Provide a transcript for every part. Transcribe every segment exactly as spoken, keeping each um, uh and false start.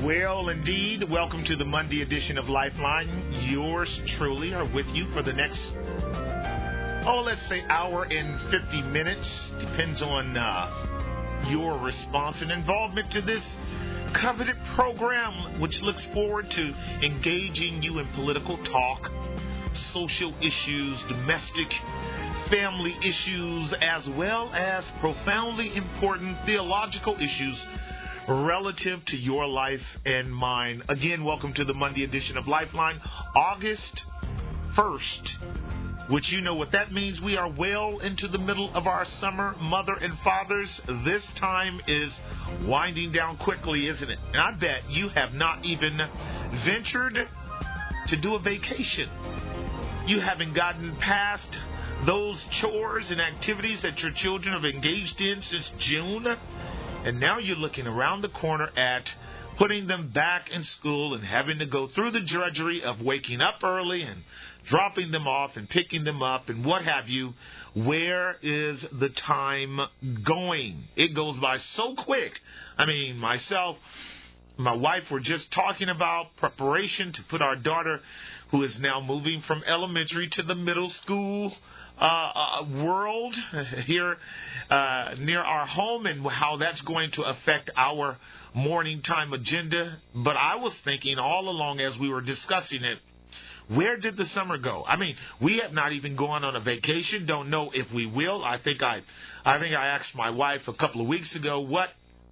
Well, indeed, welcome to the Monday edition of Lifeline. Yours truly are with you for the next, oh, let's say hour and fifty minutes. Depends on uh, your response and involvement to this coveted program, which looks forward to engaging you in political talk, social issues, domestic family issues, as well as profoundly important theological issues relative to your life and mine. Again, welcome to the Monday edition of Lifeline, August first, which you know what that means. We are well into the middle of our summer. Mother and fathers, this time is winding down quickly, isn't it? And I bet you have not even ventured to do a vacation. You haven't gotten past those chores and activities that your children have engaged in since June. And now you're looking around the corner at putting them back in school and having to go through the drudgery of waking up early and dropping them off and picking them up and what have you. Where is the time going? It goes by so quick. I mean, myself, my wife were just talking about preparation to put our daughter, who is now moving from elementary to the middle school uh, uh, world here uh, near our home, and how that's going to affect our morning time agenda. But I was thinking all along as we were discussing it, where did the summer go? I mean, we have not even gone on a vacation. Don't know if we will. I think I, I think I asked my wife a couple of weeks ago, what,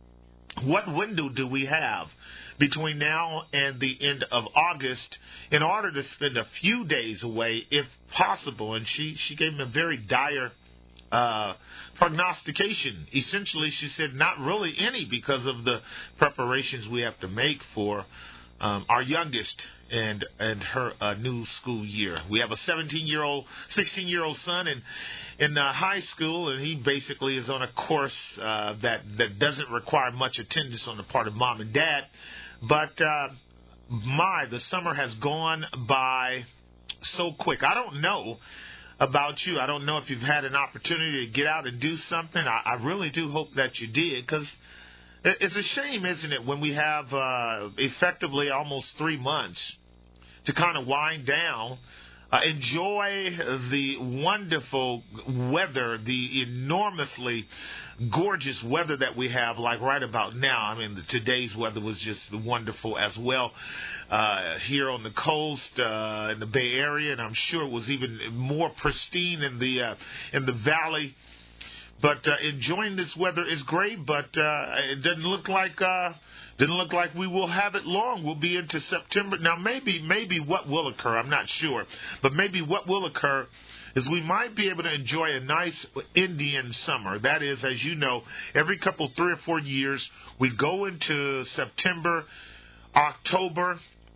what window do we have between now and the end of August in order to spend a few days away, if possible? And she, she gave me a very dire uh, prognostication. Essentially, she said not really any, because of the preparations we have to make for Um, our youngest and and her uh, new school year. We have a seventeen-year-old, sixteen-year-old son in in uh, high school, and he basically is on a course uh, that that doesn't require much attendance on the part of mom and dad. But uh, my, the summer has gone by so quick. I don't know about you. I don't know if you've had an opportunity to get out and do something. I, I really do hope that you did, because it's a shame, isn't it, when we have uh, effectively almost three months to kind of wind down, uh, enjoy the wonderful weather, the enormously gorgeous weather that we have, like right about now. I mean, the, today's weather was just wonderful as well uh, here on the coast uh, in the Bay Area, and I'm sure it was even more pristine in the uh, in the valley. But uh, enjoying this weather is great, but uh, it doesn't look like uh, doesn't look like we will have it long. We'll be into September. Now, maybe maybe what will occur, I'm not sure, but maybe what will occur is we might be able to enjoy a nice Indian summer. That is, as you know, every couple, three or four years, we go into September, October,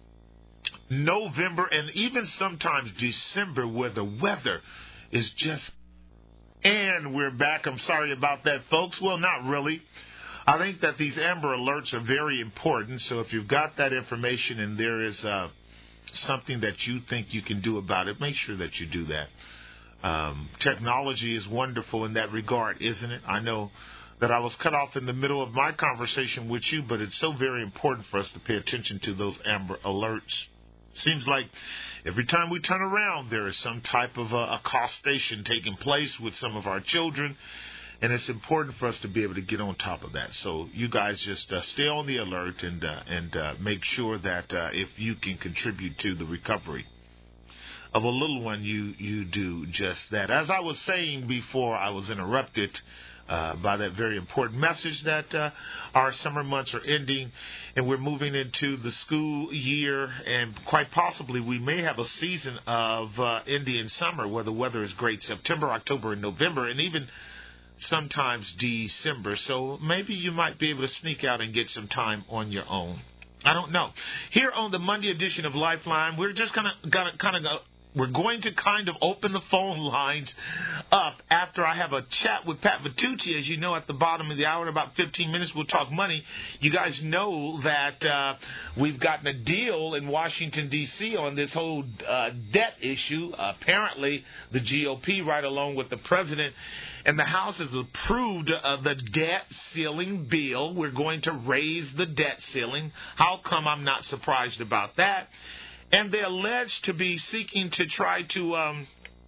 November, and even sometimes December, where the weather is just... And we're back. I'm sorry about that, folks. Well, not really. I think that these Amber Alerts are very important. So if you've got that information and there is uh, something that you think you can do about it, make sure that you do that. Um, technology is wonderful in that regard, isn't it? I know that I was cut off in the middle of my conversation with you, but it's so very important for us to pay attention to those Amber Alerts. Seems like every time we turn around, there is some type of uh, accostation taking place with some of our children, and it's important for us to be able to get on top of that. So you guys just uh, stay on the alert and uh, and uh, make sure that uh, if you can contribute to the recovery of a little one, you you do just that. As I was saying before, I was interrupted Uh, by that very important message that uh, our summer months are ending and we're moving into the school year, and quite possibly we may have a season of uh, Indian summer where the weather is great, September, October, and November, and even sometimes December. So maybe you might be able to sneak out and get some time on your own. I don't know. Here on the Monday edition of Lifeline, we're just kind of kind of we're going to kind of open the phone lines up after I have a chat with Pat Vitucci. As you know, at the bottom of the hour, in about fifteen minutes, we'll talk money. You guys know that uh, we've gotten a deal in Washington, D C on this whole uh, debt issue. Uh, apparently, the G O P, right along with the president and the House, has approved uh, the debt ceiling bill. We're going to raise the debt ceiling. How come I'm not surprised about that? And they're alleged to be seeking to try to um,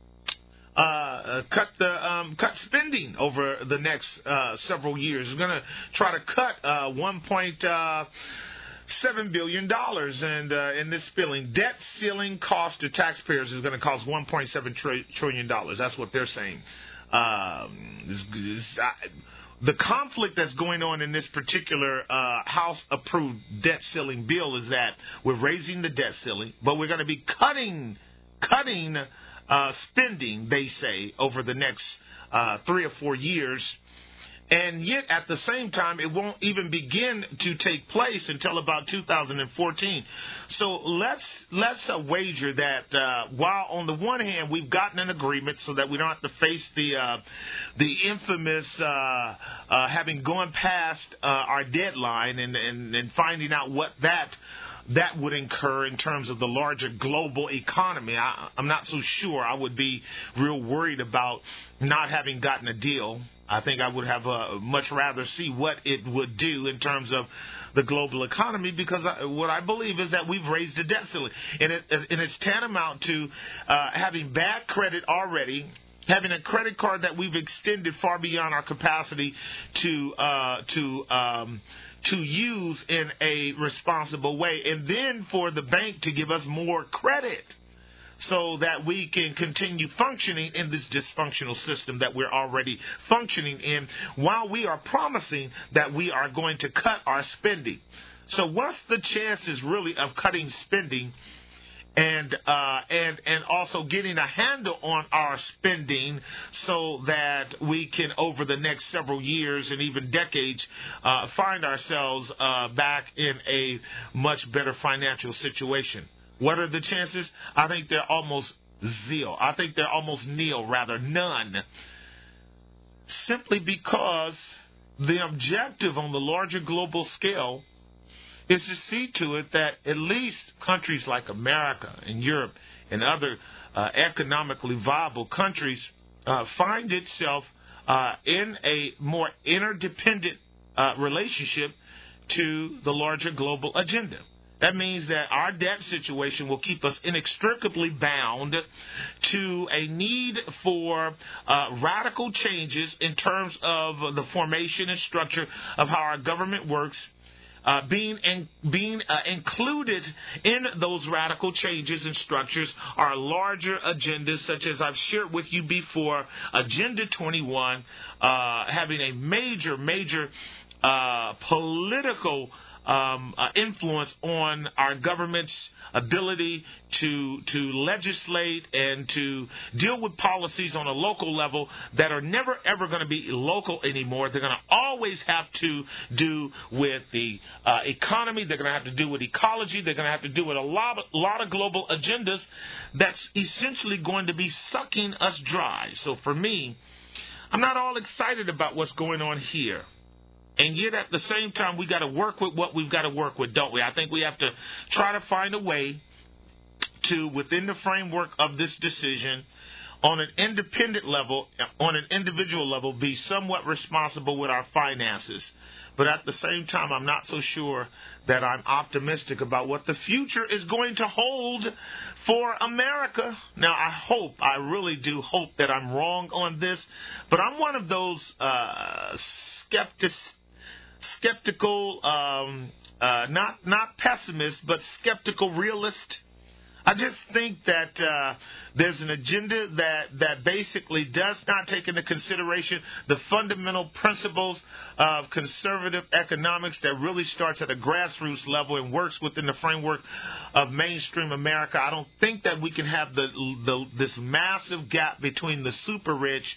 uh, cut the um, cut spending over the next uh, several years. They're going to try to cut uh, one point seven billion dollars, and uh, in this spilling debt ceiling cost to taxpayers is going to cost one point seven trillion dollars. That's what they're saying. Um, this, this, I, The conflict that's going on in this particular uh, House-approved debt ceiling bill is that we're raising the debt ceiling, but we're going to be cutting, cutting uh, spending, they say, over the next uh, three or four years. And yet, at the same time, it won't even begin to take place until about two thousand fourteen. So let's let's uh, wager that uh, while on the one hand we've gotten an agreement so that we don't have to face the uh, the infamous uh, uh, having gone past uh, our deadline and, and, and finding out what that that would incur in terms of the larger global economy. I, I'm not so sure. I would be real worried about not having gotten a deal. I think I would have uh, much rather see what it would do in terms of the global economy, because I, what I believe is that we've raised the debt ceiling. And, it, and it's tantamount to uh, having bad credit already, having a credit card that we've extended far beyond our capacity to uh, to um, to use in a responsible way, and then for the bank to give us more credit so that we can continue functioning in this dysfunctional system that we're already functioning in, while we are promising that we are going to cut our spending. So what's the chances really of cutting spending and uh, and and also getting a handle on our spending so that we can, over the next several years and even decades, uh, find ourselves uh, back in a much better financial situation? What are the chances? I think they're almost zero. I think they're almost nil, rather none. Simply because the objective on the larger global scale is to see to it that at least countries like America and Europe and other uh, economically viable countries uh, find itself uh, in a more interdependent uh, relationship to the larger global agenda. That means that our debt situation will keep us inextricably bound to a need for uh, radical changes in terms of the formation and structure of how our government works. Uh, being in, being uh, included in those radical changes and structures are larger agendas, such as I've shared with you before, Agenda twenty-one, uh, having a major, major uh, political Um, uh, influence on our government's ability to to legislate and to deal with policies on a local level that are never ever going to be local anymore. They're going to always have to do with the uh, economy. They're going to have to do with ecology. They're going to have to do with a lot, a lot of global agendas that's essentially going to be sucking us dry. So for me, I'm not all excited about what's going on here. And yet at the same time, we got to work with what we've got to work with, don't we? I think we have to try to find a way to, within the framework of this decision, on an independent level, on an individual level, be somewhat responsible with our finances. But at the same time, I'm not so sure that I'm optimistic about what the future is going to hold for America. Now, I hope, I really do hope that I'm wrong on this, but I'm one of those uh, skeptics. Skeptical, um, uh, not not pessimist, but skeptical realist. I just think that uh, there's an agenda that, that basically does not take into consideration the fundamental principles of conservative economics that really starts at a grassroots level and works within the framework of mainstream America. I don't think that we can have the, the this massive gap between the super rich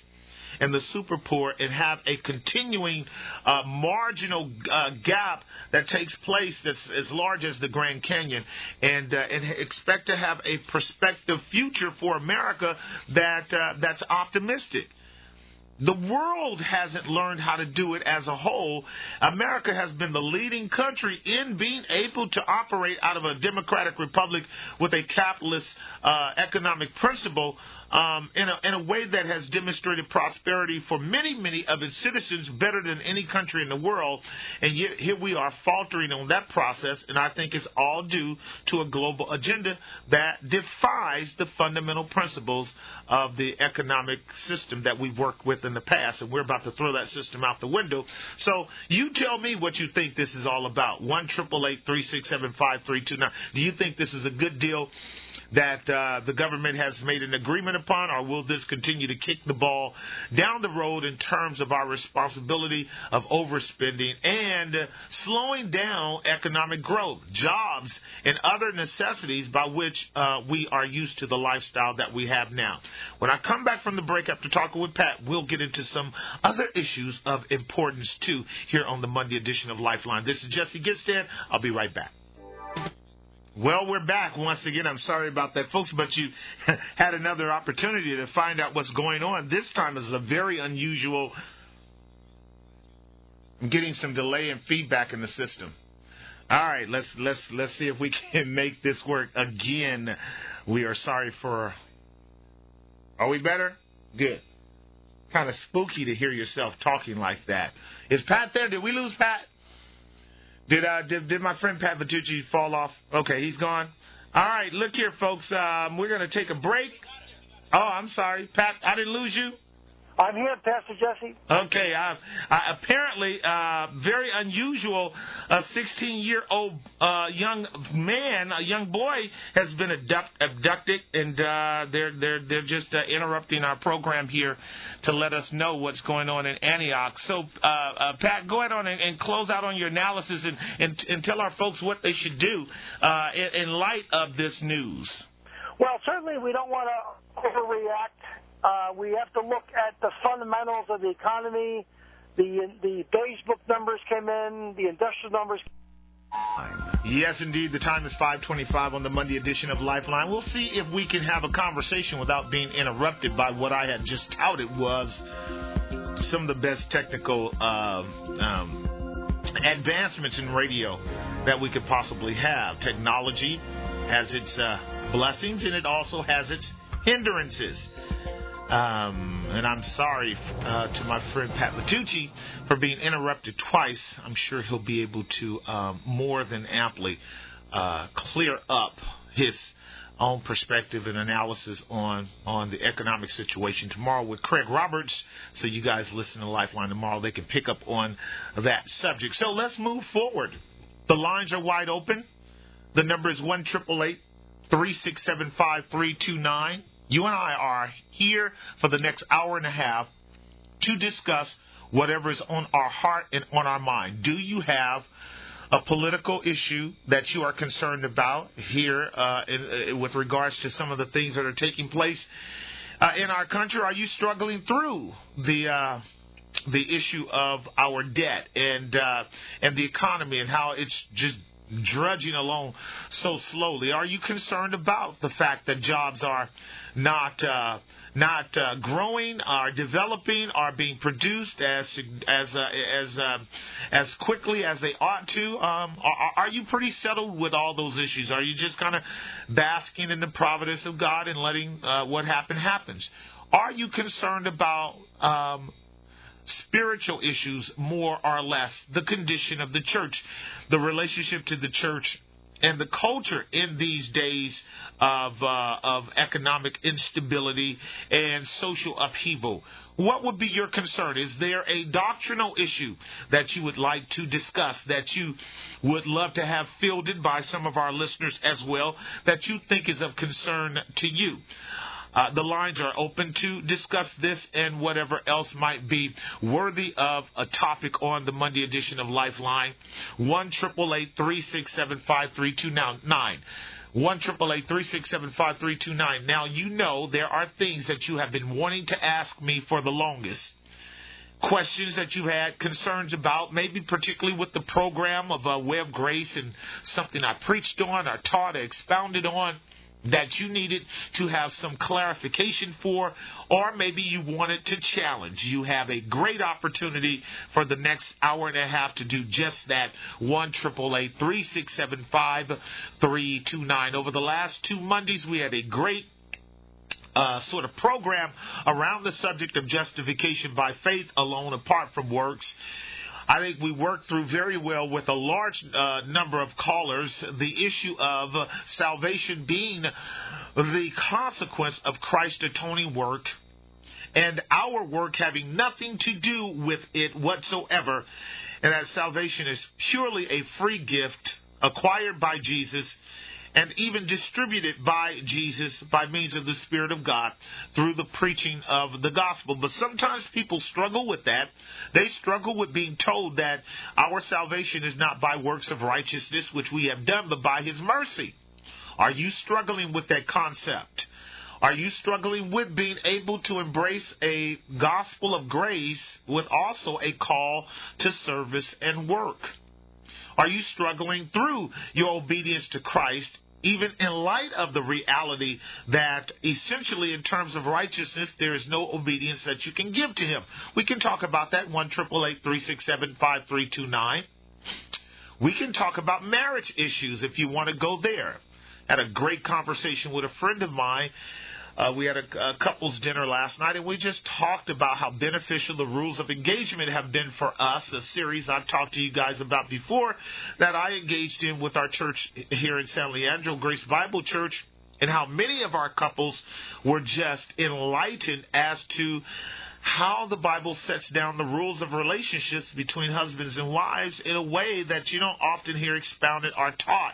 and the super poor and have a continuing uh, marginal uh, gap that takes place that's as large as the Grand Canyon, and uh, and expect to have a prospective future for America that uh, that's optimistic. The world hasn't learned how to do it as a whole. America has been the leading country in being able to operate out of a democratic republic with a capitalist uh, economic principle um, in, a, in a way that has demonstrated prosperity for many, many of its citizens better than any country in the world. And yet here we are faltering on that process, and I think it's all due to a global agenda that defies the fundamental principles of the economic system that we work with in the past, and we're about to throw that system out the window. So you tell me what you think this is all about. one triple eight three six seven five three two nine. Do you think this is a good deal that uh, the government has made an agreement upon, or will this continue to kick the ball down the road in terms of our responsibility of overspending and uh, slowing down economic growth, jobs, and other necessities by which uh, we are used to the lifestyle that we have now? When I come back from the break after talking with Pat, we'll get into some other issues of importance too here on the Monday edition of Lifeline. This is Jesse Gitstead. I'll be right back. Well, we're back once again. I'm sorry about that, folks, but you had another opportunity to find out what's going on. This time is a very unusual. I'm getting some delay and feedback in the system. All right, let's let's let's see if we can make this work again. We are sorry for. Are we better? Good. Kind of spooky to hear yourself talking like that. Is Pat there? Did we lose Pat? Did uh did, did my friend Pat Vitucci fall off? Okay, he's gone. All right, look here, folks. Um, we're going to take a break. Oh, I'm sorry. Pat, I didn't lose you? I'm here, Pastor Jesse. Okay. Uh, uh, apparently, uh, very unusual, a sixteen-year-old uh, young man, a young boy, has been abduct- abducted, and uh, they're they're they're just uh, interrupting our program here to let us know what's going on in Antioch. So, uh, uh, Pat, go ahead on and, and close out on your analysis and, and, and tell our folks what they should do uh, in, in light of this news. Well, certainly we don't want to overreact. Uh, we have to look at the fundamentals of the economy. The the beige book numbers came in, the industrial numbers. Yes, indeed. The time is five twenty-five on the Monday edition of Lifeline. We'll see if we can have a conversation without being interrupted by what I had just touted was some of the best technical uh, um, advancements in radio that we could possibly have. Technology has its uh, blessings, and it also has its hindrances. Um, and I'm sorry uh, to my friend Pat Vitucci for being interrupted twice. I'm sure he'll be able to um, more than amply uh, clear up his own perspective and analysis on, on the economic situation tomorrow with Craig Roberts. So you guys listen to Lifeline tomorrow. They can pick up on that subject. So let's move forward. The lines are wide open. The number is one triple eight three six seven five three two nine. You and I are here for the next hour and a half to discuss whatever is on our heart and on our mind. Do you have a political issue that you are concerned about here uh, in, uh, with regards to some of the things that are taking place uh, in our country? Are you struggling through the uh, the issue of our debt and uh, and the economy and how it's just drudging along so slowly? Are you concerned about the fact that jobs are not uh, not uh, growing, are developing, are being produced as as uh, as uh, as quickly as they ought to? Um, are, are you pretty settled with all those issues? Are you just kind of basking in the providence of God and letting uh, what happen happens? Are you concerned about um, spiritual issues, more or less, the condition of the church, the relationship to the church, and the culture in these days of uh, of economic instability and social upheaval? What would be your concern? Is there a doctrinal issue that you would like to discuss, that you would love to have fielded by some of our listeners as well, that you think is of concern to you? Uh, the lines are open to discuss this and whatever else might be worthy of a topic on the Monday edition of Lifeline. one triple eight three six seven five three two nine. one eight eight eight, three six seven, five three two nine. Now, you know there are things that you have been wanting to ask me for the longest. Questions that you had, concerns about, maybe particularly with the program of uh, Way of Grace and something I preached on or taught or expounded on that you needed to have some clarification for, or maybe you wanted to challenge. You have a great opportunity for the next hour and a half to do just that. one eight eight eight, three six seven, five three two nine. Over the last two Mondays, we had a great Uh, sort of program around the subject of justification by faith alone, apart from works. I think we worked through very well with a large uh, number of callers the issue of uh, salvation being the consequence of Christ's atoning work and our work having nothing to do with it whatsoever, and that salvation is purely a free gift acquired by Jesus and even distributed by Jesus by means of the Spirit of God through the preaching of the gospel. But sometimes people struggle with that. They struggle with being told that our salvation is not by works of righteousness, which we have done, but by His mercy. Are you struggling with that concept? Are you struggling with being able to embrace a gospel of grace with also a call to service and work? Are you struggling through your obedience to Christ, even in light of the reality that essentially in terms of righteousness, there is no obedience that you can give to Him? We can talk about that. one eight eight eight, three six seven, five three two nine. We can talk about marriage issues if you want to go there. Had a great conversation with a friend of mine. Uh, we had a, a couples dinner last night, and we just talked about how beneficial the rules of engagement have been for us, a series I've talked to you guys about before that I engaged in with our church here in San Leandro, Grace Bible Church, and how many of our couples were just enlightened as to how the Bible sets down the rules of relationships between husbands and wives in a way that you don't often hear expounded or taught.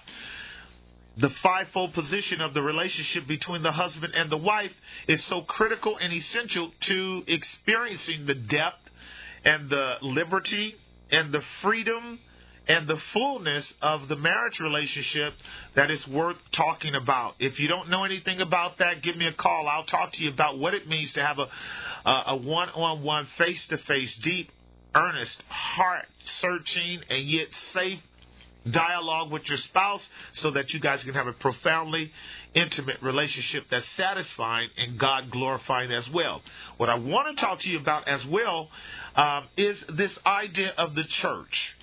The fivefold position of the relationship between the husband and the wife is so critical and essential to experiencing the depth and the liberty and the freedom and the fullness of the marriage relationship that is worth talking about. If you don't know anything about that, give me a call. I'll talk to you about what it means to have a, a, a one-on-one, face-to-face, deep, earnest, heart-searching, and yet safe dialogue with your spouse so that you guys can have a profoundly intimate relationship that's satisfying and God glorifying as well. What I want to talk to you about as well um, is this idea of the church.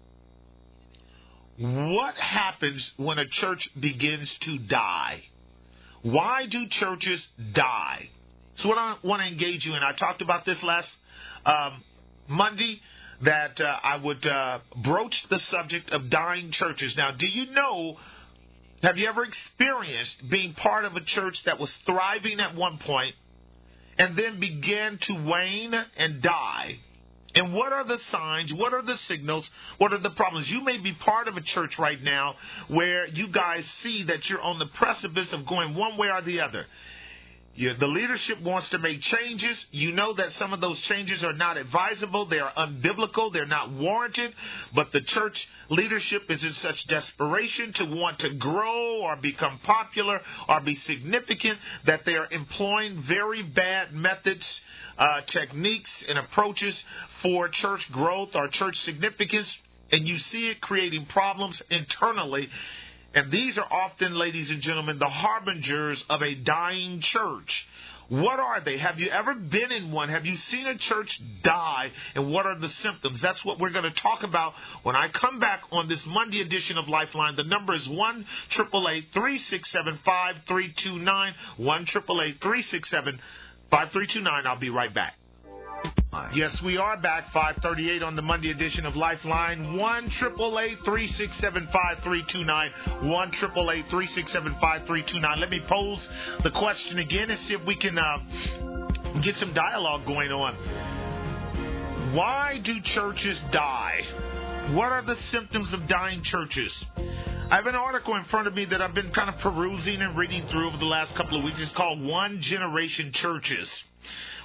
What happens when a church begins to die? Why do churches die? So what I want to engage you in, I talked about this last um, Monday, that uh, I would uh, broach the subject of dying churches. Now, do you know, have you ever experienced being part of a church that was thriving at one point and then began to wane and die? And what are the signs? What are the signals? What are the problems? You may be part of a church right now where you guys see that you're on the precipice of going one way or the other. You, the leadership wants to make changes. You know that some of those changes are not advisable. They are unbiblical. They're not warranted. But the church leadership is in such desperation to want to grow or become popular or be significant that they are employing very bad methods, uh, techniques, and approaches for church growth or church significance. And you see it creating problems internally. And these are often, ladies and gentlemen, the harbingers of a dying church. What are they? Have you ever been in one? Have you seen a church die? And what are the symptoms? That's what we're going to talk about when I come back on this Monday edition of Lifeline. The number is one eight eight eight, three six seven, five three two nine. one eight eight eight, three six seven, five three two nine. I'll be right back. Yes, we are back, five thirty-eight on the Monday edition of Lifeline. one eight eight eight, three six seven, five three two nine. one eight eight eight, three six seven, five three two nine. Let me pose the question again and see if we can uh, get some dialogue going on. Why do churches die? What are the symptoms of dying churches? I have an article in front of me that I've been kind of perusing and reading through over the last couple of weeks. It's called One Generation Churches.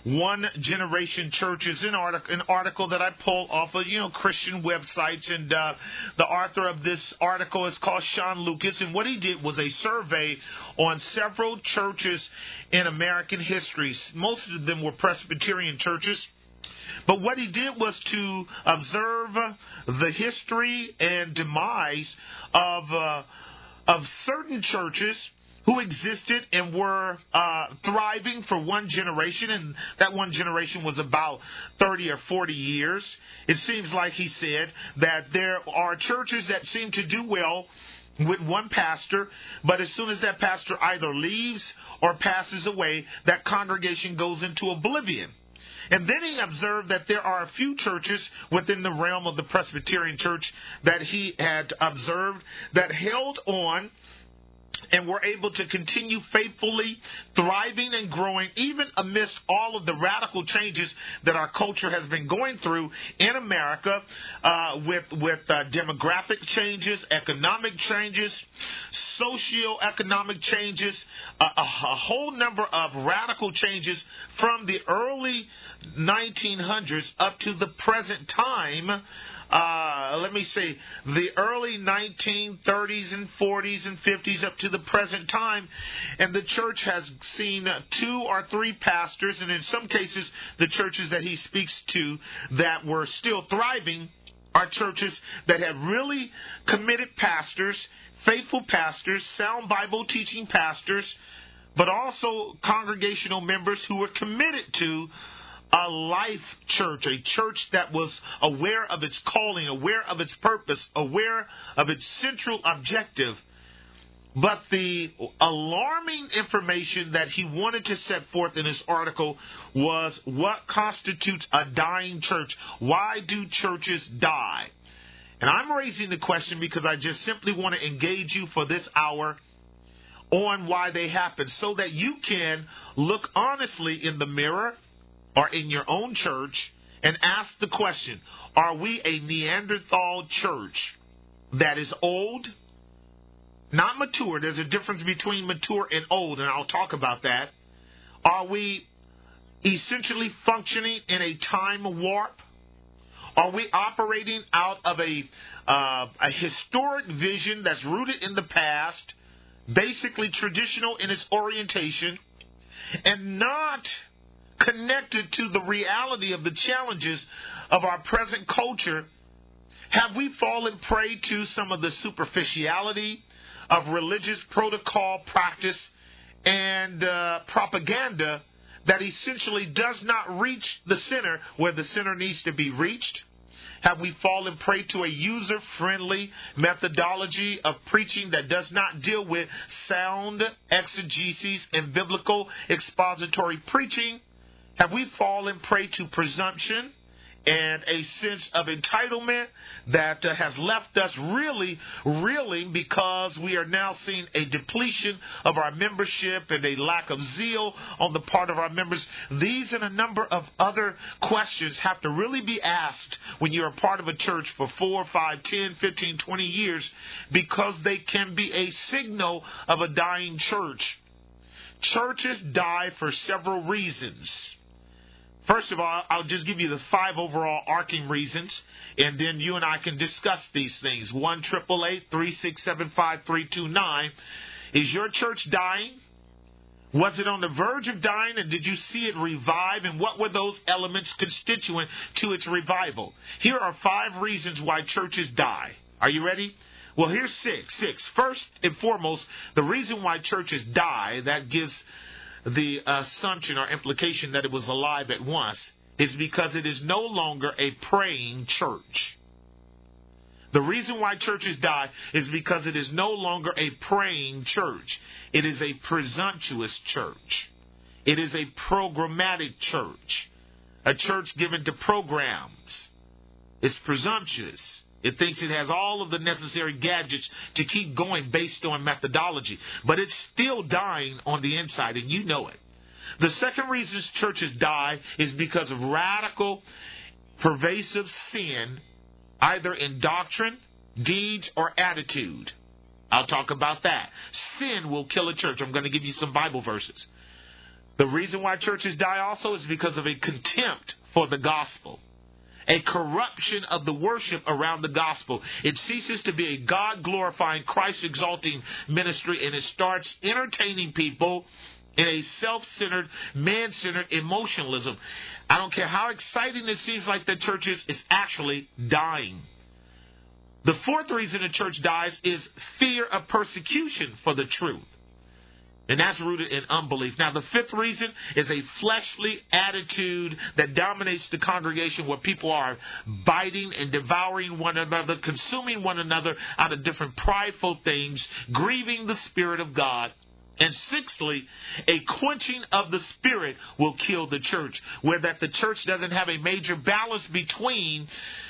one generation churches, an article, an article that I pulled off of, you know, Christian websites. And uh, the author of this article is called Sean Lucas. And what he did was a survey on several churches in American history. Most of them were Presbyterian churches. But what he did was to observe the history and demise of uh, of certain churches who existed and were uh, thriving for one generation, and that one generation was about thirty or forty years. It seems like he said that there are churches that seem to do well with one pastor, but as soon as that pastor either leaves or passes away, that congregation goes into oblivion. And then he observed that there are a few churches within the realm of the Presbyterian church that he had observed that held on and were able to continue faithfully thriving and growing, even amidst all of the radical changes that our culture has been going through in America, uh, with with uh, demographic changes, economic changes, socio-economic changes, uh, a, a whole number of radical changes from the early nineteen hundreds up to the present time. Uh, let me say, the early nineteen thirties and forties and fifties up to the present time. And the church has seen two or three pastors, and in some cases, the churches that he speaks to that were still thriving are churches that have really committed pastors, faithful pastors, sound Bible teaching pastors, but also congregational members who were committed to a life church, a church that was aware of its calling, aware of its purpose, aware of its central objective. But the alarming information that he wanted to set forth in his article was what constitutes a dying church. Why do churches die? And I'm raising the question because I just simply want to engage you for this hour on why they happen, so that you can look honestly in the mirror or in your own church and ask the question, are we a Neanderthal church that is old, not mature? There's a difference between mature and old, and I'll talk about that. Are we essentially functioning in a time warp? Are we operating out of a, uh, a historic vision that's rooted in the past, basically traditional in its orientation, and not connected to the reality of the challenges of our present culture? Have we fallen prey to some of the superficiality of religious protocol, practice, and uh, propaganda that essentially does not reach the center where the center needs to be reached? Have we fallen prey to a user-friendly methodology of preaching that does not deal with sound exegesis and biblical expository preaching? Have we fallen prey to presumption and a sense of entitlement that uh, has left us really reeling because we are now seeing a depletion of our membership and a lack of zeal on the part of our members? These and a number of other questions have to really be asked when you're a part of a church for four, five, ten, fifteen, twenty years, because they can be a signal of a dying church. Churches die for several reasons. First of all, I'll just give you the five overall arcing reasons, and then you and I can discuss these things. one eight eight eight, three six seven five, three two nine. Is your church dying? Was it on the verge of dying, and did you see it revive? And what were those elements constituent to its revival? Here are five reasons why churches die. Are you ready? Well, here's six. Six. First and foremost, the reason why churches die, that gives the assumption or implication that it was alive at once, is because it is no longer a praying church. The reason why churches die is because it is no longer a praying church. It is a presumptuous church. It is a programmatic church. A church given to programs. It's presumptuous. It thinks it has all of the necessary gadgets to keep going based on methodology. But it's still dying on the inside, and you know it. The second reason churches die is because of radical, pervasive sin, either in doctrine, deeds, or attitude. I'll talk about that. Sin will kill a church. I'm going to give you some Bible verses. The reason why churches die also is because of a contempt for the gospel. A corruption of the worship around the gospel. It ceases to be a God-glorifying, Christ-exalting ministry, and it starts entertaining people in a self-centered, man-centered emotionalism. I don't care how exciting it seems like the church is, it's actually dying. The fourth reason a church dies is fear of persecution for the truth. And that's rooted in unbelief. Now, the fifth reason is a fleshly attitude that dominates the congregation, where people are biting and devouring one another, consuming one another out of different prideful things, grieving the Spirit of God. And sixthly, a quenching of the Spirit will kill the church, where that the church doesn't have a major balance between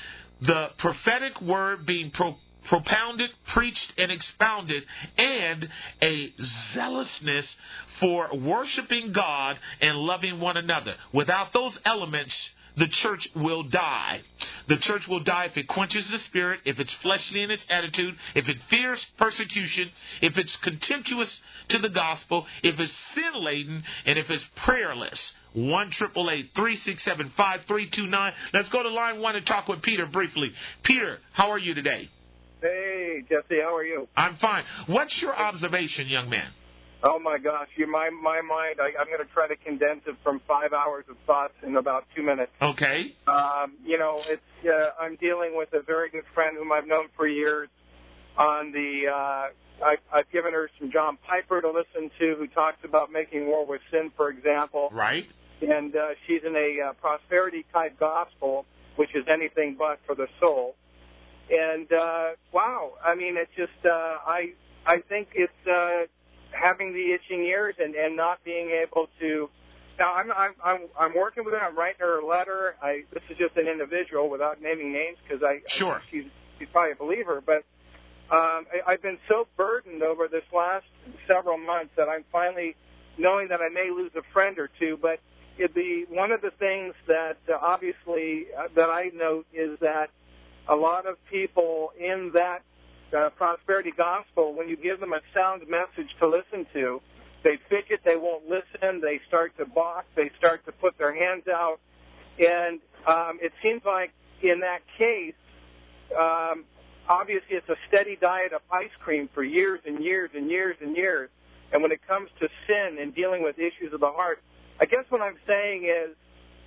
the prophetic word being pro- propounded, preached, and expounded, and a zealousness for worshiping God and loving one another. Without those elements, the church will die. The church will die if it quenches the Spirit, if it's fleshly in its attitude, if it fears persecution, if it's contemptuous to the gospel, if it's sin-laden, and if it's prayerless. one eight eight eight, three six seven, five three two nine. Let's go to line one and talk with Peter briefly. Peter, how are you today? Hey, Jesse, how are you? I'm fine. What's your observation, young man? Oh, my gosh. You, my, my mind, I, I'm going to try to condense it from five hours of thoughts in about two minutes. Okay. Um, you know, it's uh, I'm dealing with a very good friend whom I've known for years on the, uh, I, I've given her some John Piper to listen to, who talks about making war with sin, for example. Right. And uh, she's in a uh, prosperity-type gospel, which is anything but for the soul. And, uh, wow, I mean, it's just, uh, I I think it's uh, having the itching ears and, and not being able to. Now, I'm, I'm I'm I'm working with her. I'm writing her a letter. I This is just an individual without naming names, because I, sure. I she's, she's probably a believer. But um, I, I've been so burdened over this last several months that I'm finally knowing that I may lose a friend or two. But it'd be one of the things that uh, obviously uh, that I note is that a lot of people in that uh, prosperity gospel, when you give them a sound message to listen to, they fidget, they won't listen, they start to balk, they start to put their hands out. And um, it seems like in that case, um, obviously it's a steady diet of ice cream for years and years and years and years. And when it comes to sin and dealing with issues of the heart, I guess what I'm saying is,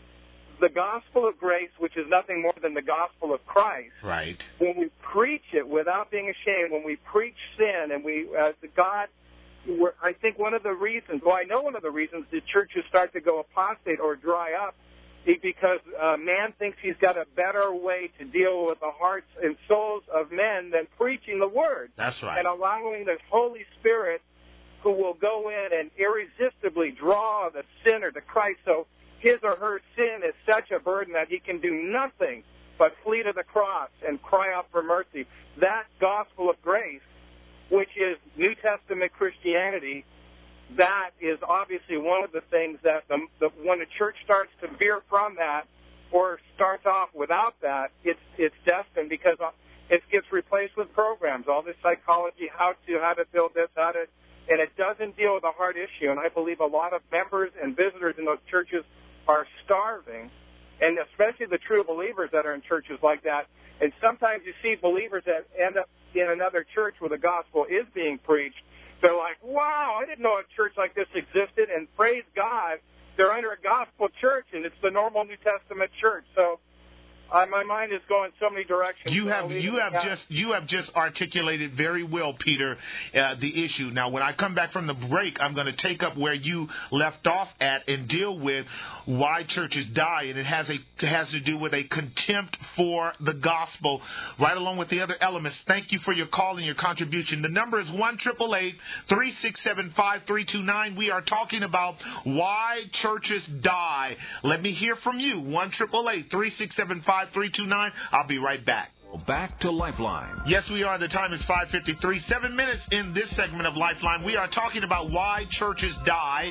the gospel of grace, which is nothing more than the gospel of Christ, right? When we preach it without being ashamed, when we preach sin, and we, uh, the God, we're, I think one of the reasons, well, I know one of the reasons the churches start to go apostate or dry up is because uh, man thinks he's got a better way to deal with the hearts and souls of men than preaching the word. That's right. And allowing the Holy Spirit, who will go in and irresistibly draw the sinner to Christ. So his or her sin is such a burden that he can do nothing but flee to the cross and cry out for mercy. That gospel of grace, which is New Testament Christianity, that is obviously one of the things that the, the, when the church starts to veer from that or starts off without that, it's it's destined, because it gets replaced with programs, all this psychology, how to how to build this, how to, and it doesn't deal with a hard issue. And I believe a lot of members and visitors in those churches are starving, and especially the true believers that are in churches like that. And sometimes you see believers that end up in another church where the gospel is being preached. They're like, wow, I didn't know a church like this existed, and praise God, they're under a gospel church, and it's the normal New Testament church. So Uh, my mind is going so many directions. You have you have just you have just articulated very well, Peter, uh, the issue. Now, when I come back from the break, I'm going to take up where you left off at and deal with why churches die, and it has a it has to do with a contempt for the gospel, right along with the other elements. Thank you for your call and your contribution. The number is one triple eight three six seven five three two nine. We are talking about why churches die. Let me hear from you. One triple eight three six seven five three two nine. I'll be right back. Back to Lifeline. Yes, we are. The time is five fifty-three. Seven minutes in this segment of Lifeline. We are talking about why churches die.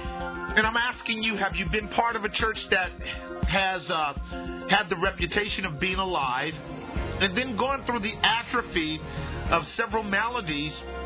And I'm asking you, have you been part of a church that has uh, had the reputation of being alive and then gone through the atrophy of several maladies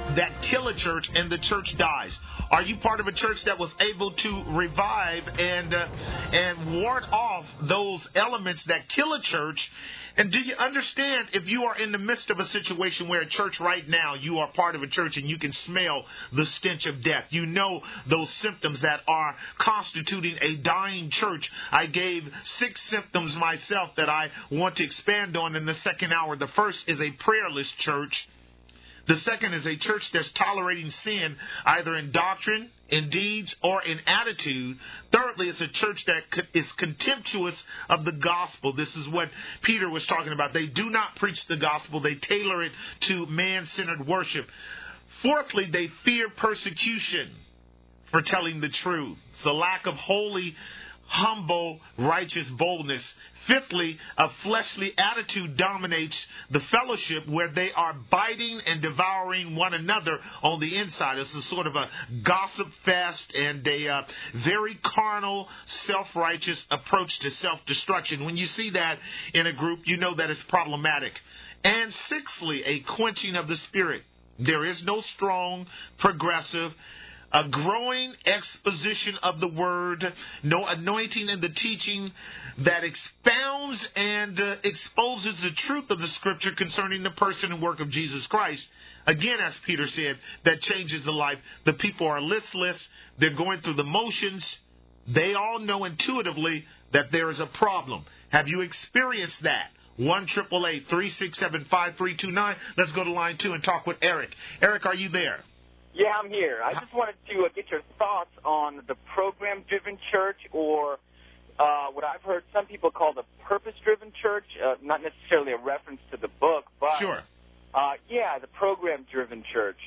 that kill a church and the church dies? Are you part of a church that was able to revive and uh, and ward off those elements that kill a church? And do you understand, if you are in the midst of a situation where a church right now, you are part of a church and you can smell the stench of death. You know those symptoms that are constituting a dying church. I gave six symptoms myself that I want to expand on in the second hour. The first is a prayerless church. The second is a church that's tolerating sin, either in doctrine, in deeds, or in attitude. Thirdly, it's a church that is contemptuous of the gospel. This is what Peter was talking about. They do not preach the gospel. They tailor it to man-centered worship. Fourthly, they fear persecution for telling the truth. It's a lack of holy, humble, righteous boldness. Fifthly, a fleshly attitude dominates the fellowship, where they are biting and devouring one another on the inside. It's a sort of a gossip fest and a uh, very carnal, self-righteous approach to self-destruction. When you see that in a group, you know that it's problematic. And sixthly, a quenching of the spirit. There is no strong, progressive, a growing exposition of the word, no anointing in the teaching that expounds and uh, exposes the truth of the scripture concerning the person and work of Jesus Christ. Again, as Peter said, that changes the life. The people are listless. They're going through the motions. They all know intuitively that there is a problem. Have you experienced that? one eight eight eight, three six seven, five three two nine. Let's go to line two and talk with Eric. Eric, are you there? Yeah, I'm here. I just wanted to uh, get your thoughts on the program-driven church, or uh, what I've heard some people call the purpose-driven church, uh, not necessarily a reference to the book, but sure. uh, yeah, the program-driven church.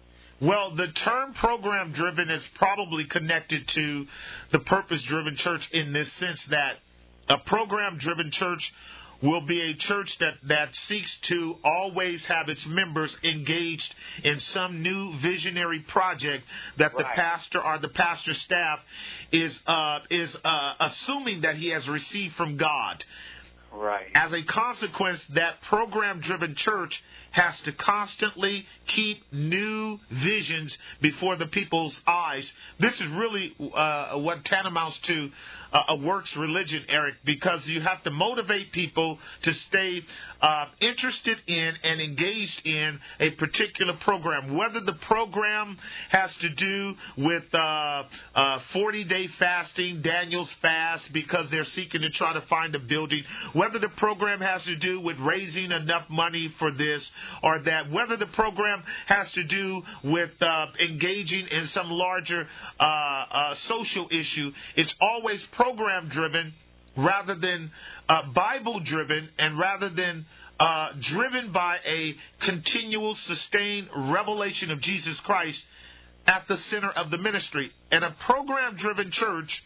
Well, the term program-driven is probably connected to the purpose-driven church in this sense that a program-driven church will be a church that, that seeks to always have its members engaged in some new visionary project that right. the pastor or the pastor staff is uh, is uh, assuming that he has received from God. Right. As a consequence, that program-driven church has to constantly keep new visions before the people's eyes. This is really uh, what tantamounts to uh, a works religion, Eric, because you have to motivate people to stay uh, interested in and engaged in a particular program. Whether the program has to do with uh, uh, forty-day fasting, Daniel's fast, because they're seeking to try to find a building, whether the program has to do with raising enough money for this or that, whether the program has to do with uh, engaging in some larger uh, uh, social issue, it's always program-driven rather than uh, Bible-driven, and rather than uh, driven by a continual, sustained revelation of Jesus Christ at the center of the ministry. And a program-driven church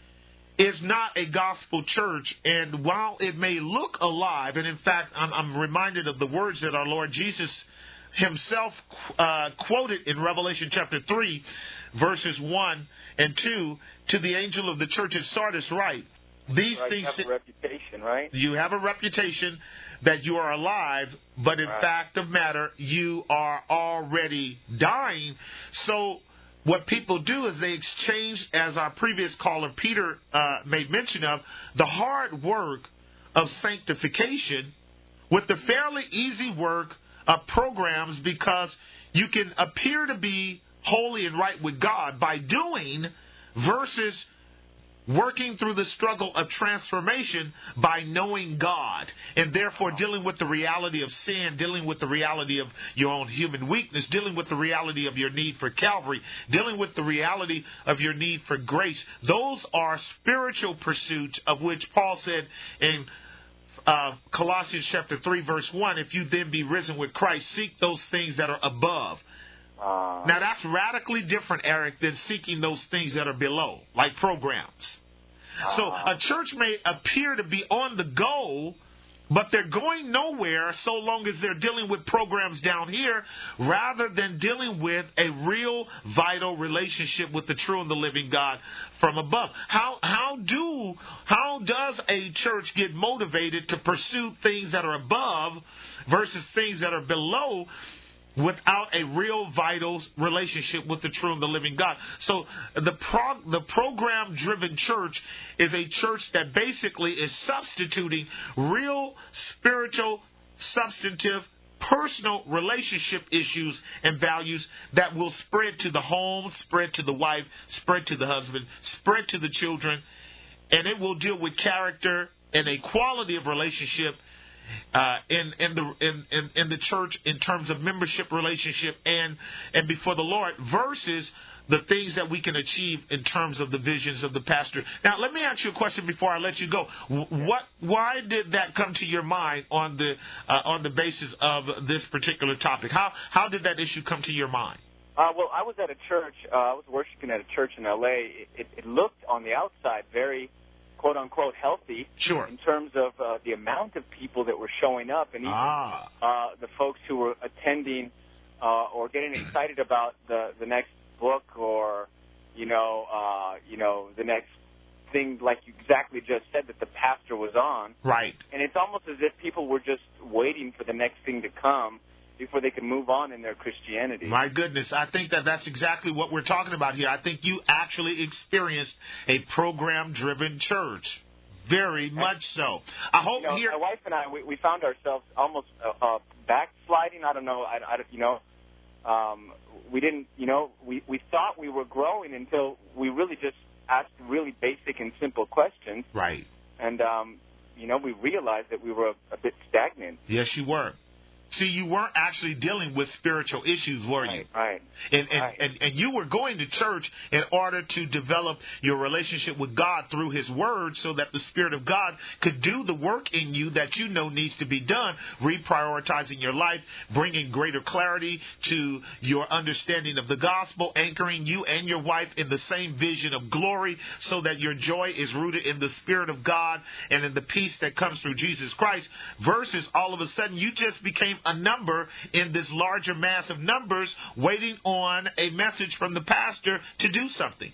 is not a gospel church, and while it may look alive, and in fact, I'm, I'm reminded of the words that our Lord Jesus himself uh, quoted in Revelation chapter three, verses one and two, to the angel of the church at Sardis, right? These right, things you have a reputation, right? You have a reputation that you are alive, but in right. fact of matter, you are already dying. So what people do is they exchange, as our previous caller Peter uh, made mention of, the hard work of sanctification with the fairly easy work of programs, because you can appear to be holy and right with God by doing, versus working through the struggle of transformation by knowing God, and therefore dealing with the reality of sin, dealing with the reality of your own human weakness, dealing with the reality of your need for Calvary, dealing with the reality of your need for grace. Those are spiritual pursuits, of which Paul said in uh, Colossians chapter three, verse one, if you then be risen with Christ, seek those things that are above. Uh, now, that's radically different, Eric, than seeking those things that are below, like programs. Uh, so a church may appear to be on the go, but they're going nowhere so long as they're dealing with programs down here, rather than dealing with a real, vital relationship with the true and the living God from above. How how do how does a church get motivated to pursue things that are above versus things that are below? without a real vital relationship with the true and the living God. So the pro- the program-driven church is a church that basically is substituting real spiritual, substantive, personal relationship issues and values that will spread to the home, spread to the wife, spread to the husband, spread to the children, and it will deal with character and a quality of relationship Uh, in in the in, in, in the church in terms of membership relationship and and before the Lord versus the things that we can achieve in terms of the visions of the pastor. Now, let me ask you a question before I let you go. What why did that come to your mind on the uh, on the basis of this particular topic? How how did that issue come to your mind? Uh, well, I was at a church. Uh, I was worshiping at a church in L A. It, it, it looked on the outside very quote-unquote healthy sure. in terms of uh, the amount of people that were showing up and even ah. uh, the folks who were attending uh, or getting excited about the, the next book or, you know, uh, you know, the next thing like you exactly just said that the pastor was on. Right. And it's almost as if people were just waiting for the next thing to come before they could move on in their Christianity. My goodness, I think that that's exactly what we're talking about here. I think you actually experienced a program-driven church. Very much so. I hope you know, here... My wife and I, we, we found ourselves almost uh, uh, backsliding. I don't know. I, I, you know, um, we didn't, you know, we, we thought we were growing until we really just asked really basic and simple questions. Right. And, um, you know, we realized that we were a, a bit stagnant. Yes, you were. See, you weren't actually dealing with spiritual issues, were you? Right, right. And, and, right. and, and you were going to church in order to develop your relationship with God through His Word so that the Spirit of God could do the work in you that you know needs to be done, reprioritizing your life, bringing greater clarity to your understanding of the gospel, anchoring you and your wife in the same vision of glory so that your joy is rooted in the Spirit of God and in the peace that comes through Jesus Christ, versus all of a sudden you just became a number in this larger mass of numbers waiting on a message from the pastor to do something.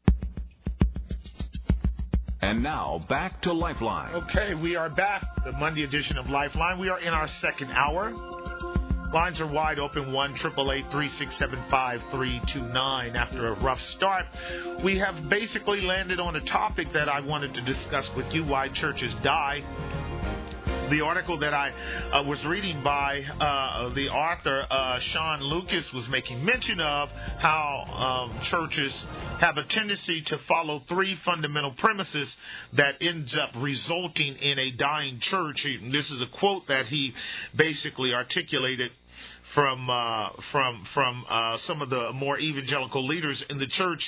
And now back to Lifeline. Okay, we are back. The Monday edition of Lifeline. We are in our second hour. Lines are wide open, one eight eight eight, three six seven, five three two nine. After a rough start, we have basically landed on a topic that I wanted to discuss with you, why churches die. The article that I uh, was reading by uh, the author, uh, Sean Lucas, was making mention of how um, churches have a tendency to follow three fundamental premises that ends up resulting in a dying church. This is a quote that he basically articulated from uh, from from uh, some of the more evangelical leaders in the church.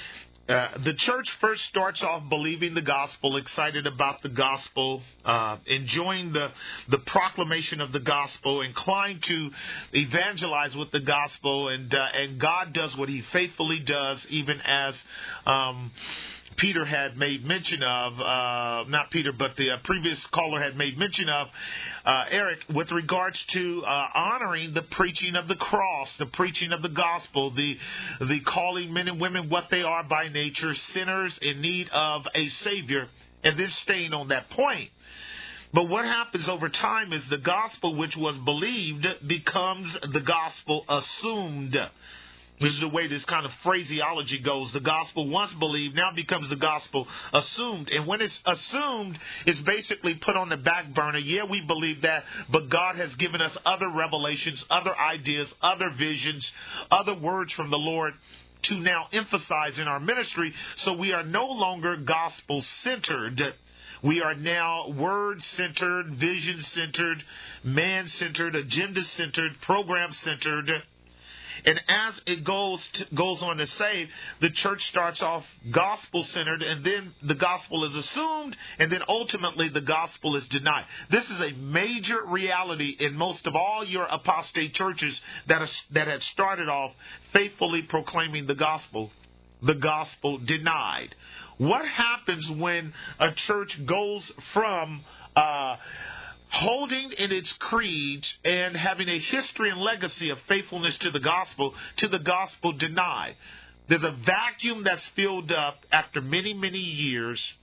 Uh, the church first starts off believing the gospel, excited about the gospel, uh, enjoying the, the proclamation of the gospel, inclined to evangelize with the gospel, and uh, and God does what He faithfully does, even as um, Peter had made mention of, uh, not Peter, but the uh, previous caller had made mention of, uh, Eric, with regards to uh, honoring the preaching of the cross, the preaching of the gospel, the the calling men and women what they are by nature, sinners in need of a Savior, and then staying on that point. But what happens over time is the gospel which was believed becomes the gospel assumed. This is the way this kind of phraseology goes. The gospel once believed now becomes the gospel assumed. And when it's assumed, it's basically put on the back burner. Yeah, we believe that, but God has given us other revelations, other ideas, other visions, other words from the Lord to now emphasize in our ministry. So we are no longer gospel-centered. We are now word-centered, vision-centered, man-centered, agenda-centered, program-centered. And as it goes to, goes on to say, the church starts off gospel-centered, and then the gospel is assumed, and then ultimately the gospel is denied. This is a major reality in most of all your apostate churches that are, that had started off faithfully proclaiming the gospel. The gospel denied. What happens when a church goes from Uh, holding in its creeds and having a history and legacy of faithfulness to the gospel, to the gospel denied? There's a vacuum that's filled up after many, many years,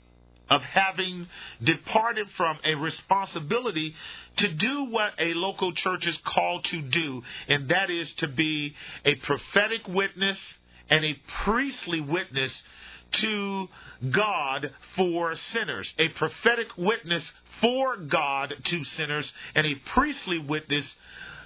of having departed from a responsibility to do what a local church is called to do, and that is to be a prophetic witness and a priestly witness to God for sinners. A prophetic witness for God to sinners, and a priestly witness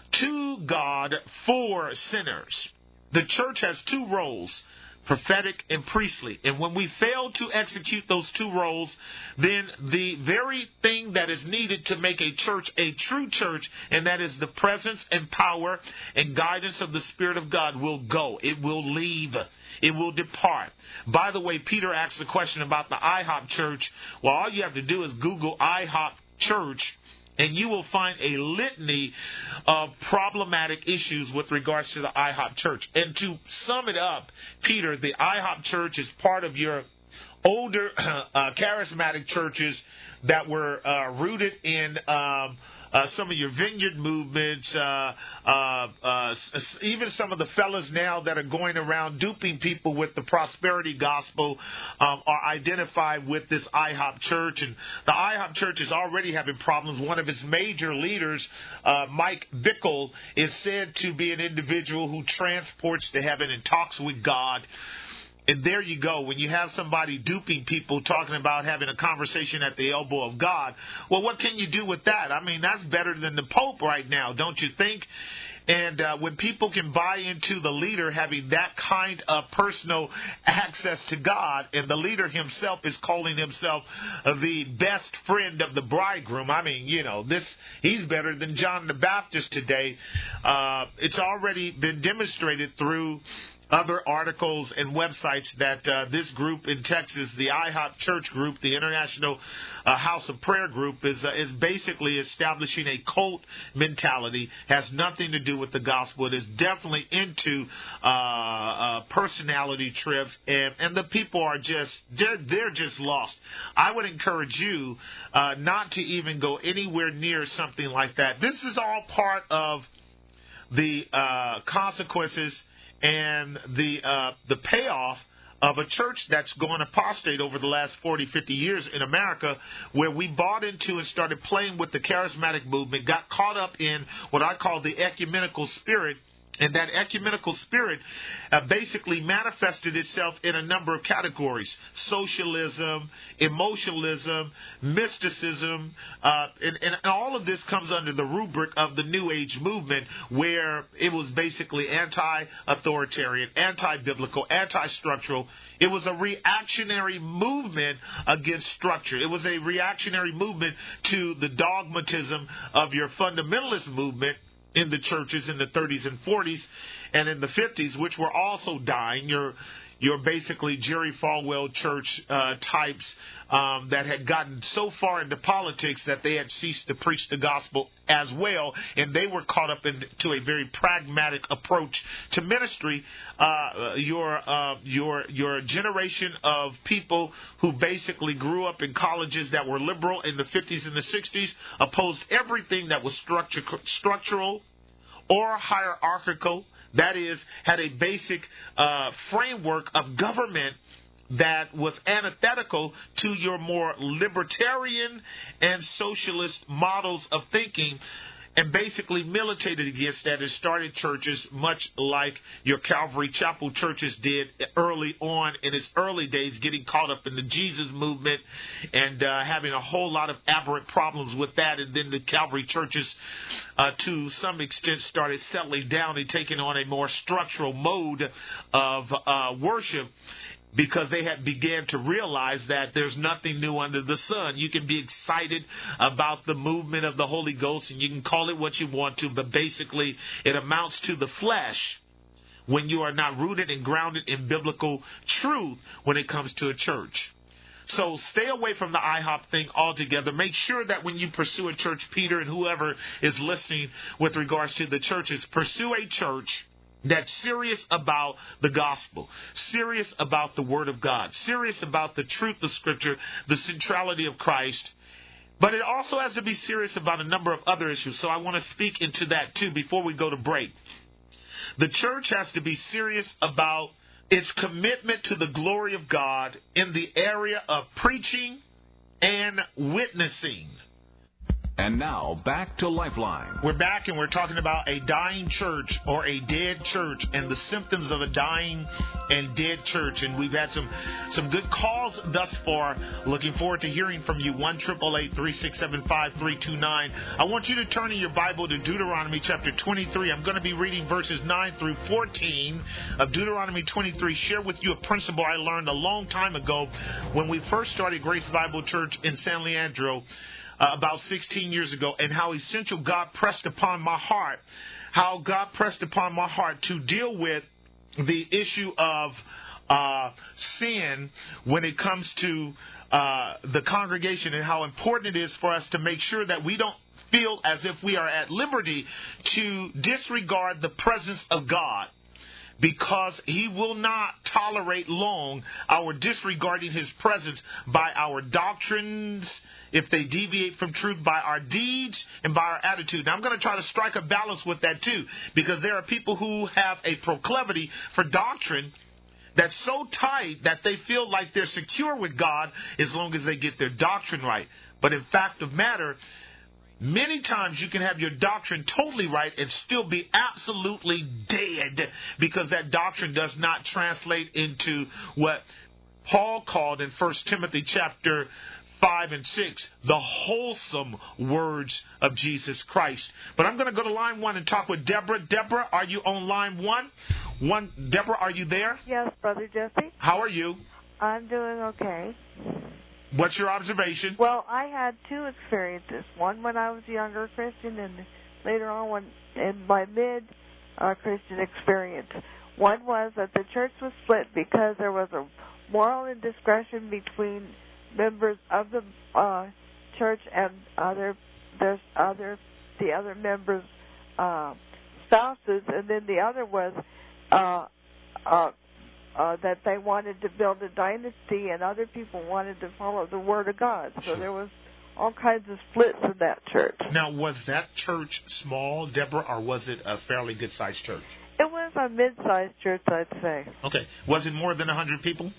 to God for sinners. The church has two roles, prophetic and priestly. And when we fail to execute those two roles, then the very thing that is needed to make a church a true church, and that is the presence and power and guidance of the Spirit of God, will go. It will leave. It will depart. By the way, Peter asked the question about the I hop church. Well, all you have to do is Google I hop church, and you will find a litany of problematic issues with regards to the I hop church. And to sum it up, Peter, the I hop church is part of your older uh, charismatic churches that were uh, rooted in um, uh, some of your vineyard movements, uh, uh, uh, even some of the fellas now that are going around duping people with the prosperity gospel um, are identified with this I hop church. And the I hop church is already having problems. One of its major leaders, uh, Mike Bickle, is said to be an individual who transports to heaven and talks with God. And there you go. When you have somebody duping people, talking about having a conversation at the elbow of God, well, what can you do with that? I mean, that's better than the Pope right now, don't you think? And uh, when people can buy into the leader having that kind of personal access to God, and the leader himself is calling himself the best friend of the bridegroom, I mean, you know, this he's better than John the Baptist today. Uh, it's already been demonstrated through other articles and websites that uh, this group in Texas, the I hop Church Group, the International uh, House of Prayer Group, is uh, is basically establishing a cult mentality. Has nothing to do with the gospel. It is definitely into uh, uh, personality trips, and, and the people are just they're they're just lost. I would encourage you uh, not to even go anywhere near something like that. This is all part of the uh, consequences and the uh, the payoff of a church that's gone apostate over the last forty, fifty years in America, where we bought into and started playing with the charismatic movement, got caught up in what I call the ecumenical spirit. And that ecumenical spirit uh, basically manifested itself in a number of categories: socialism, emotionalism, mysticism, uh, and, and all of this comes under the rubric of the New Age movement, where it was basically anti-authoritarian, anti-biblical, anti-structural. It was a reactionary movement against structure. It was a reactionary movement to the dogmatism of your fundamentalist movement in the churches in the thirties and forties and in the fifties, which were also dying. Your your basically Jerry Falwell church uh, types um, that had gotten so far into politics that they had ceased to preach the gospel as well, and they were caught up into a very pragmatic approach to ministry. Uh, your uh, your your generation of people who basically grew up in colleges that were liberal in the fifties and the sixties opposed everything that was structure, structural or hierarchical. That is, had a basic uh, framework of government that was antithetical to your more libertarian and socialist models of thinking, and basically militated against that and started churches much like your Calvary Chapel churches did early on in its early days, getting caught up in the Jesus movement and uh, having a whole lot of aberrant problems with that. And then the Calvary churches, uh, to some extent, started settling down and taking on a more structural mode of uh, worship, because they had began to realize that there's nothing new under the sun. You can be excited about the movement of the Holy Ghost, and you can call it what you want to, but basically it amounts to the flesh when you are not rooted and grounded in biblical truth when it comes to a church. So stay away from the I hop thing altogether. Make sure that when you pursue a church, Peter and whoever is listening with regards to the churches, pursue a church that's serious about the gospel, serious about the word of God, serious about the truth of Scripture, the centrality of Christ. But it also has to be serious about a number of other issues. So I want to speak into that too before we go to break. The church has to be serious about its commitment to the glory of God in the area of preaching and witnessing. And now, back to Lifeline. We're back, and we're talking about a dying church or a dead church and the symptoms of a dying and dead church. And we've had some, some good calls thus far. Looking forward to hearing from you. one eight eight eight, three six seven, five three two nine. I want you to turn in your Bible to Deuteronomy chapter twenty-three. I'm going to be reading verses nine through fourteen of Deuteronomy twenty-three. Share with you a principle I learned a long time ago when we first started Grace Bible Church in San Leandro. Uh, about sixteen years ago, and how essential God pressed upon my heart, how God pressed upon my heart to deal with the issue of uh, sin when it comes to uh, the congregation, and how important it is for us to make sure that we don't feel as if we are at liberty to disregard the presence of God, because he will not tolerate long our disregarding his presence by our doctrines, if they deviate from truth, by our deeds, and by our attitude. Now, I'm going to try to strike a balance with that, too, because there are people who have a proclivity for doctrine that's so tight that they feel like they're secure with God as long as they get their doctrine right. But in fact of matter, many times you can have your doctrine totally right and still be absolutely dead, because that doctrine does not translate into what Paul called in First Timothy chapter five and six, the wholesome words of Jesus Christ. But I'm going to go to line one and talk with Deborah. Deborah, are you on line one? One, Deborah, are you there? Yes, Brother Jesse. How are you? I'm doing okay. What's your observation? Well, I had two experiences. One when I was a younger Christian, and later on when in my mid-Christian uh, experience. One was that the church was split because there was a moral indiscretion between members of the uh, church and other there's other the other members' uh, spouses, and then the other was uh, uh, uh, that they wanted to build a dynasty, and other people wanted to follow the Word of God. So there was all kinds of splits in that church. Now, was that church small, Deborah, or was it a fairly good-sized church? It was a mid-sized church, I'd say. Okay. Was it more than one hundred people?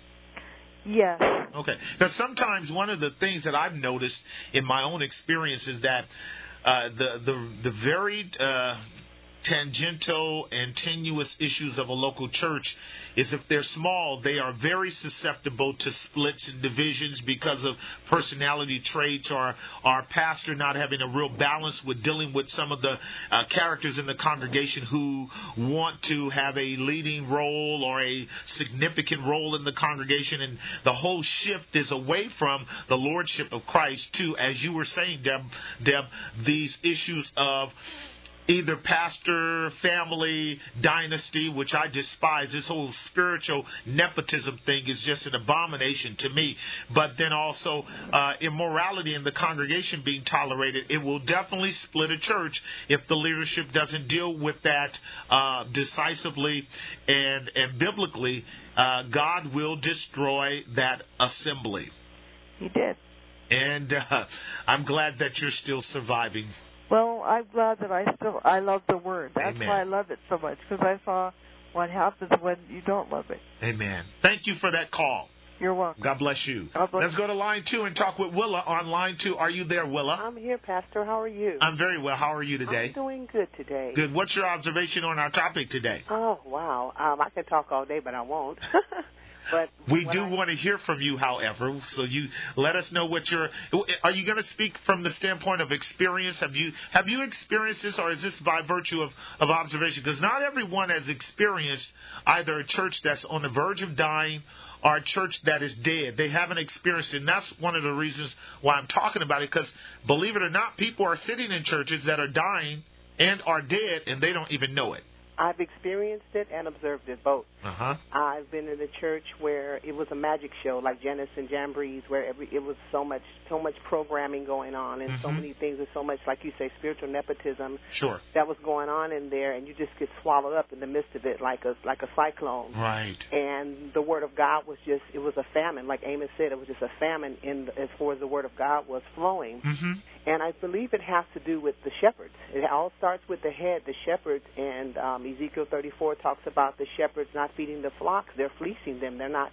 Yes. Okay. Because sometimes one of the things that I've noticed in my own experience is that uh, the, the, the varied uh, tangential and tenuous issues of a local church is, if they're small, they are very susceptible to splits and divisions because of personality traits, or our pastor not having a real balance with dealing with some of the uh, characters in the congregation who want to have a leading role or a significant role in the congregation. And the whole shift is away from the lordship of Christ to, as you were saying, Deb, Deb, these issues of either pastor, family, dynasty, which I despise. This whole spiritual nepotism thing is just an abomination to me. But then also uh, immorality in the congregation being tolerated. It will definitely split a church if the leadership doesn't deal with that uh, decisively and, and biblically. Uh, God will destroy that assembly. He did. And uh, I'm glad that you're still surviving. Well, I'm glad that I still I love the Word. That's Amen. why I love it so much, because I saw what happens when you don't love it. Amen. Thank you for that call. You're welcome. God bless you. God bless Let's go to line two and talk with Willa on line two. Are you there, Willa? I'm here, Pastor. How are you? I'm very well. How are you today? I'm doing good today. Good. What's your observation on our topic today? Oh, wow. Um, I could talk all day, but I won't. But we do I... want to hear from you, however, so you let us know what you're. Are you going to speak from the standpoint of experience? Have you have you experienced this, or is this by virtue of, of observation? Because not everyone has experienced either a church that's on the verge of dying or a church that is dead. They haven't experienced it, and that's one of the reasons why I'm talking about it, because believe it or not, people are sitting in churches that are dying and are dead, and they don't even know it. I've experienced it and observed it both. Uh-huh. I've been in a church where it was a magic show, like Janus and Jambrees, where every, it was so much, so much programming going on, and mm-hmm. so many things, and so much, like you say, spiritual nepotism. Sure. That was going on in there, and you just get swallowed up in the midst of it, like a like a cyclone. Right. And the Word of God was just, it was a famine, like Amos said, it was just a famine in as far as the Word of God was flowing. Mm-hmm. And I believe it has to do with the shepherds. It all starts with the head, the shepherds, and um, Ezekiel thirty-four talks about the shepherds not feeding the flocks. They're fleecing them. They're not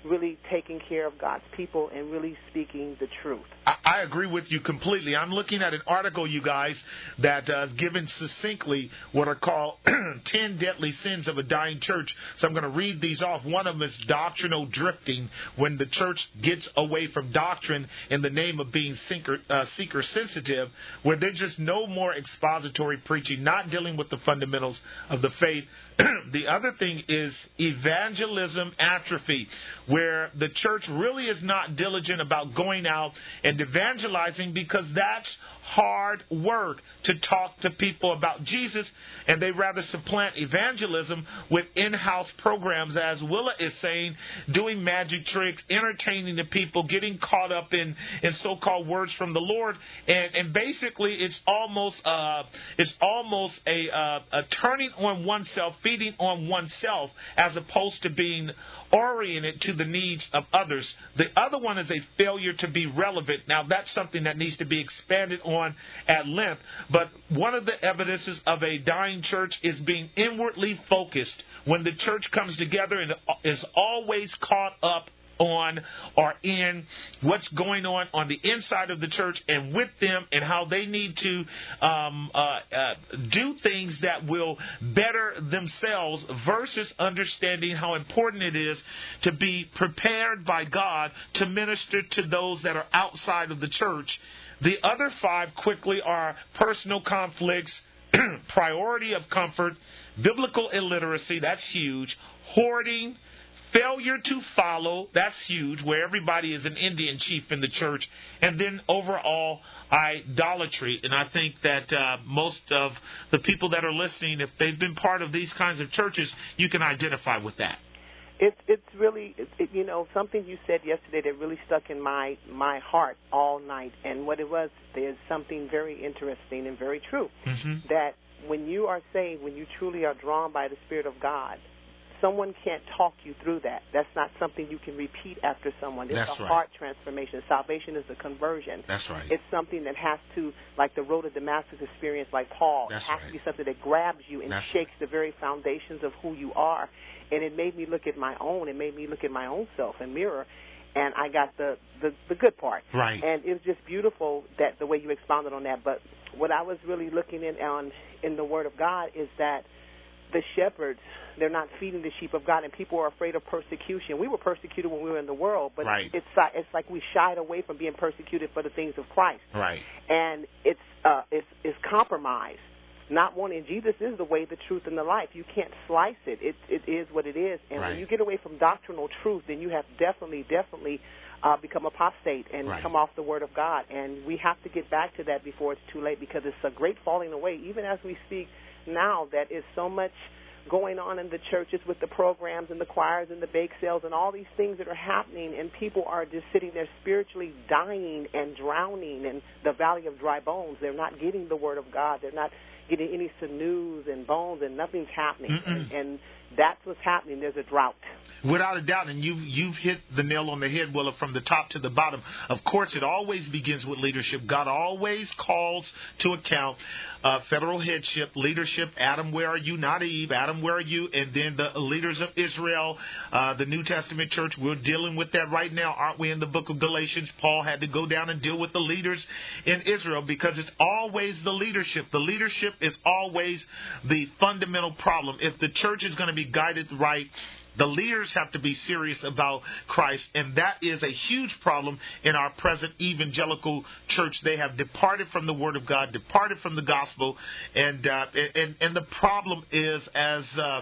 really taking care of God's people and really speaking the truth. I, I agree with you completely. I'm looking at an article, you guys, that uh, given succinctly what are called ten deadly sins of a dying church. So I'm going to read these off. One of them is doctrinal drifting, when the church gets away from doctrine in the name of being seeker, uh, seeker sensitive, where there's just no more expository preaching, not dealing with the fundamentals of the faith. The other thing is evangelism atrophy, where the church really is not diligent about going out and evangelizing, because that's hard work to talk to people about Jesus, and they rather supplant evangelism with in-house programs, as Willa is saying, doing magic tricks, entertaining the people, getting caught up in, in so-called words from the Lord, and, and basically it's almost uh, it's almost a, uh, a turning on oneself, feeding on oneself, as opposed to being oriented to the needs of others. The other one is a failure to be relevant. Now, that's something that needs to be expanded on at length, but one of the evidences of a dying church is being inwardly focused. When the church comes together and is always caught up on or in what's going on on the inside of the church and with them, and how they need to um, uh, uh, do things that will better themselves, versus understanding how important it is to be prepared by God to minister to those that are outside of the church. The other five quickly are personal conflicts, priority of comfort, biblical illiteracy, that's huge, hoarding, failure to follow, that's huge, where everybody is an Indian chief in the church, and then overall idolatry. And I think that uh, most of the people that are listening, if they've been part of these kinds of churches, you can identify with that. It's it's really, it, it, you know, something you said yesterday that really stuck in my, my heart all night. And what it was, there's something very interesting and very true. Mm-hmm. That when you are saved, when you truly are drawn by the Spirit of God, someone can't talk you through that. That's not something you can repeat after someone. It's That's a right. heart transformation. Salvation is a conversion. That's right. It's something that has to, like the road of Damascus experience, like Paul, That's it has right. to be something that grabs you and That's shakes the very foundations of who you are. And it made me look at my own. It made me look at my own self and mirror. And I got the, the, the good part. Right. And it was just beautiful that the way you expounded on that. But what I was really looking in on in the Word of God is that the shepherds, they're not feeding the sheep of God, and people are afraid of persecution. We were persecuted when we were in the world, but right. it's like, it's like we shied away from being persecuted for the things of Christ. Right. And it's uh, it's it's compromise. Not wanting Jesus is the way, the truth, and the life. You can't slice it. It it is what it is. And right. when you get away from doctrinal truth, then you have definitely, definitely uh, become apostate and right. come off the Word of God. And we have to get back to that before it's too late, because it's a great falling away. Even as we speak now, that is so much going on in the churches with the programs and the choirs and the bake sales and all these things that are happening, and people are just sitting there spiritually dying and drowning in the valley of dry bones. They're not getting the Word of God. They're not getting any sinews and bones, and nothing's happening. And, and that's what's happening. There's a drought. Without a doubt, and you've, you've hit the nail on the head, Willa, from the top to the bottom. Of course, it always begins with leadership. God always calls to account uh, federal headship, leadership. Adam, where are you? Not Eve. Adam, where are you? And then the leaders of Israel, uh, the New Testament church. We're dealing with that right now, aren't we, in the book of Galatians? Paul had to go down and deal with the leaders in Israel, because it's always the leadership. The leadership is always the fundamental problem. If the church is going to be guided right, the leaders have to be serious about Christ, and that is a huge problem in our present evangelical church. They have departed from the Word of God, departed from the gospel, and uh, and and the problem is, as uh,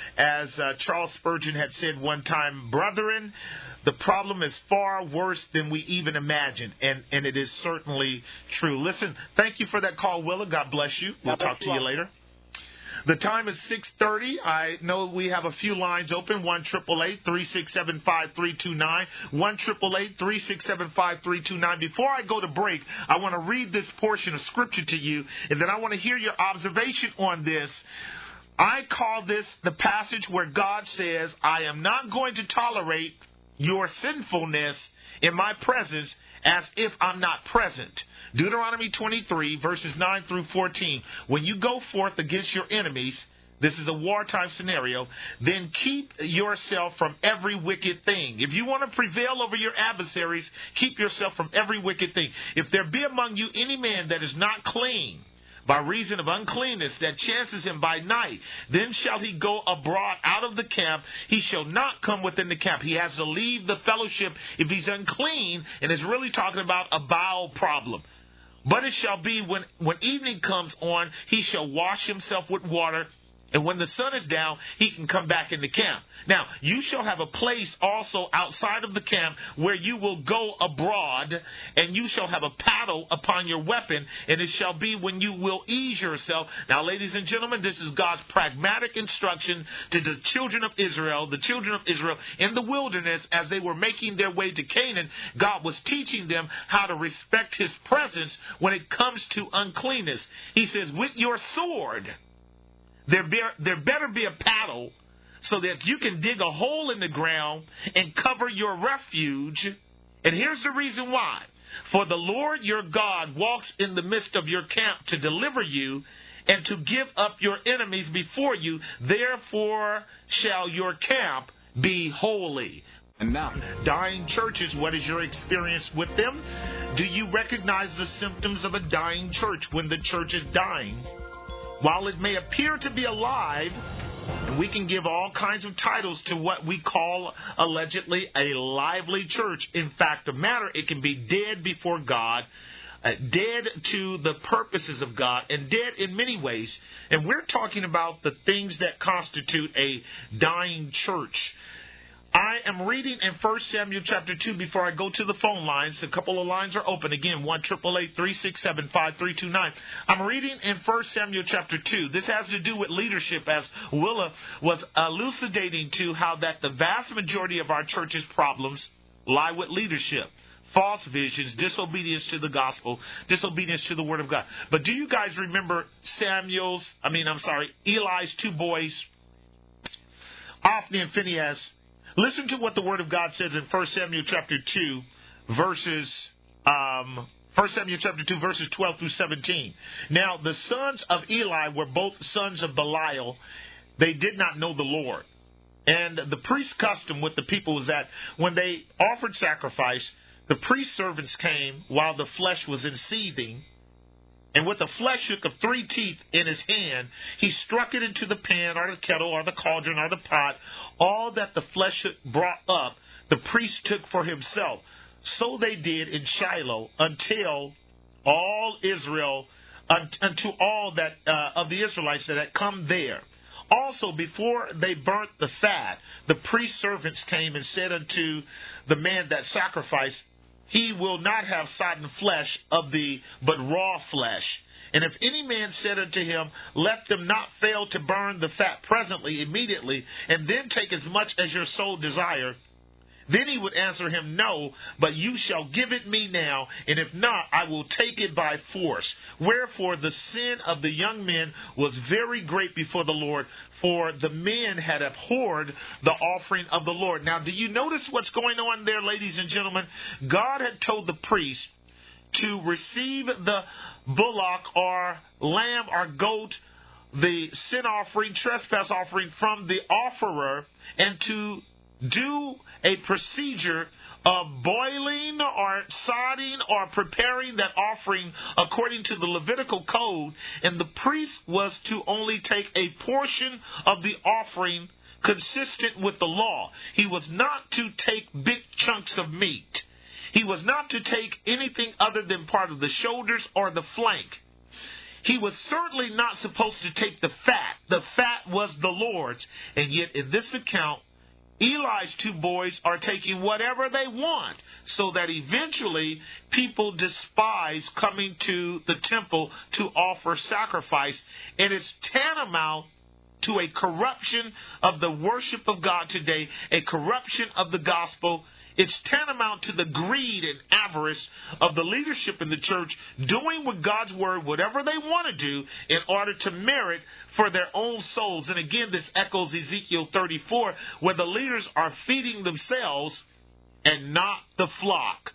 as uh, Charles Spurgeon had said one time, brethren, the problem is far worse than we even imagined, and and it is certainly true. Listen, thank you for that call, Willa. God bless you. We'll talk to you later. The time is six thirty. I know we have a few lines open. one eight eight eight, three six seven, five three two nine. one eight eight eight, three six seven, five three two nine. Before I go to break, I want to read this portion of Scripture to you, and then I want to hear your observation on this. I call this the passage where God says, I am not going to tolerate your sinfulness in my presence as if I'm not present. Deuteronomy twenty-three, verses nine through fourteen. When you go forth against your enemies, this is a wartime scenario, then keep yourself from every wicked thing. If you want to prevail over your adversaries, keep yourself from every wicked thing. If there be among you any man that is not clean, by reason of uncleanness that chances him by night, then shall he go abroad out of the camp. He shall not come within the camp. He has to leave the fellowship if he's unclean, and is really talking about a bowel problem. But it shall be when, when evening comes on, he shall wash himself with water, and when the sun is down, he can come back in the camp. Now, you shall have a place also outside of the camp where you will go abroad, and you shall have a paddle upon your weapon, and it shall be when you will ease yourself. Now, ladies and gentlemen, this is God's pragmatic instruction to the children of Israel, the children of Israel in the wilderness as they were making their way to Canaan. God was teaching them how to respect his presence when it comes to uncleanness. He says, with your sword, There, be, there better be a paddle so that you can dig a hole in the ground and cover your refuge. And here's the reason why. For the Lord your God walks in the midst of your camp to deliver you and to give up your enemies before you. Therefore shall your camp be holy. And now, dying churches, what is your experience with them? Do you recognize the symptoms of a dying church when the church is dying? While it may appear to be alive, and we can give all kinds of titles to what we call allegedly a lively church. In fact, the matter, it can be dead before God, uh, dead to the purposes of God, and dead in many ways. And we're talking about the things that constitute a dying church. I am reading in First Samuel chapter two before I go to the phone lines. A couple of lines are open. Again, one eight eight eight, three six seven, five three two nine. I'm reading in First Samuel chapter two. This has to do with leadership, as Willa was elucidating to how that the vast majority of our church's problems lie with leadership. False visions, disobedience to the gospel, disobedience to the word of God. But do you guys remember Samuel's, I mean, I'm sorry, Eli's two boys, Hophni and Phinehas? Listen to what the Word of God says in First Samuel chapter two, verses um, First Samuel chapter two, verses twelve through seventeen. Now, the sons of Eli were both sons of Belial. They did not know the Lord. And the priest's custom with the people was that when they offered sacrifice, the priest's servants came while the flesh was in seething. And with a flesh hook of three teeth in his hand, he struck it into the pan or the kettle or the cauldron or the pot. All that the flesh hook brought up, the priest took for himself. So they did in Shiloh until all Israel, unto all that uh, of the Israelites that had come there. Also, before they burnt the fat, the priest's servants came and said unto the man that sacrificed, he will not have sodden flesh of thee, but raw flesh. And if any man said unto him, let them not fail to burn the fat presently, immediately, and then take as much as your soul desire, then he would answer him, no, but you shall give it me now, and if not, I will take it by force. Wherefore the sin of the young men was very great before the Lord, for the men had abhorred the offering of the Lord. Now, do you notice what's going on there, ladies and gentlemen? God had told the priest to receive the bullock or lamb or goat, the sin offering, trespass offering from the offerer, and to do a procedure of boiling or sodding or preparing that offering according to the Levitical code, and the priest was to only take a portion of the offering consistent with the law. He was not to take big chunks of meat. He was not to take anything other than part of the shoulders or the flank. He was certainly not supposed to take the fat. The fat was the Lord's. And yet in this account, Eli's two boys are taking whatever they want, so that eventually people despise coming to the temple to offer sacrifice. And it's tantamount to a corruption of the worship of God today, a corruption of the gospel. It's tantamount to the greed and avarice of the leadership in the church, doing with God's word whatever they want to do in order to merit for their own souls. And again, this echoes Ezekiel thirty-four, where the leaders are feeding themselves and not the flock.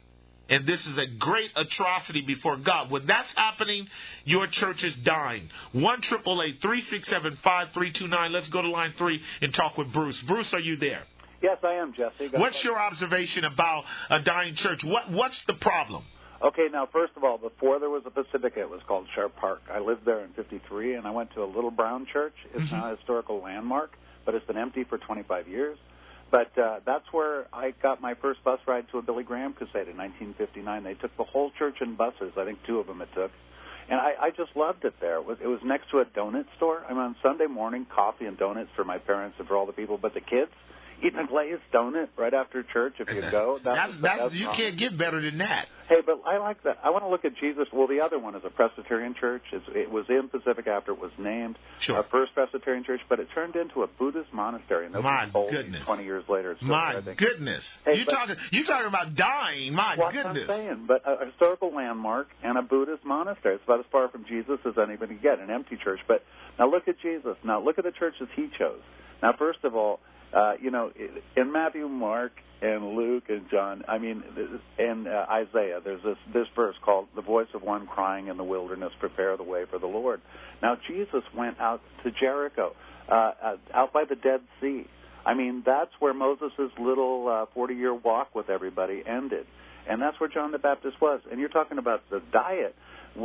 And this is a great atrocity before God. When that's happening, your church is dying. one eight eight eight, three six seven, five three two nine. Let's go to line three and talk with Bruce. Bruce, are you there? Yes, I am, Jesse. Go What's ahead. your observation about a dying church? What What's the problem? Okay, now, first of all, before there was a Pacifica, it was called Sharp Park. I lived there in fifty-three, and I went to a little brown church. It's Mm-hmm. now a historical landmark, but it's been empty for twenty-five years. But uh, that's where I got my first bus ride to a Billy Graham crusade in nineteen fifty-nine. They took the whole church in buses. I think two of them it took. And I, I just loved it there. It was, it was next to a donut store. I mean, on Sunday morning, coffee and donuts for my parents and for all the people. But the kids, eating a glazed donut right after church if you go. That That's, was, that's, that's you awesome. can't get better than that. Hey, but I like that. I want to look at Jesus. Well, the other one is a Presbyterian church. It's, it was in Pacific after it was named. Sure. Our first Presbyterian church, but it turned into a Buddhist monastery. And My sold goodness. twenty years later. It's still My there, I think. goodness. Hey, you but- talking you talking about dying. My What goodness. I'm saying, but a historical landmark and a Buddhist monastery. It's about as far from Jesus as anybody can get, an empty church. But now look at Jesus. Now look at the churches he chose. Now, first of all, uh, you know, in Matthew, Mark, and Luke and John, I mean, and uh, Isaiah, there's this, this verse called the voice of one crying in the wilderness, prepare the way for the Lord. Now, Jesus went out to Jericho, uh, uh, out by the Dead Sea. I mean, that's where Moses' little uh, forty-year walk with everybody ended. And that's where John the Baptist was. And you're talking about the diet.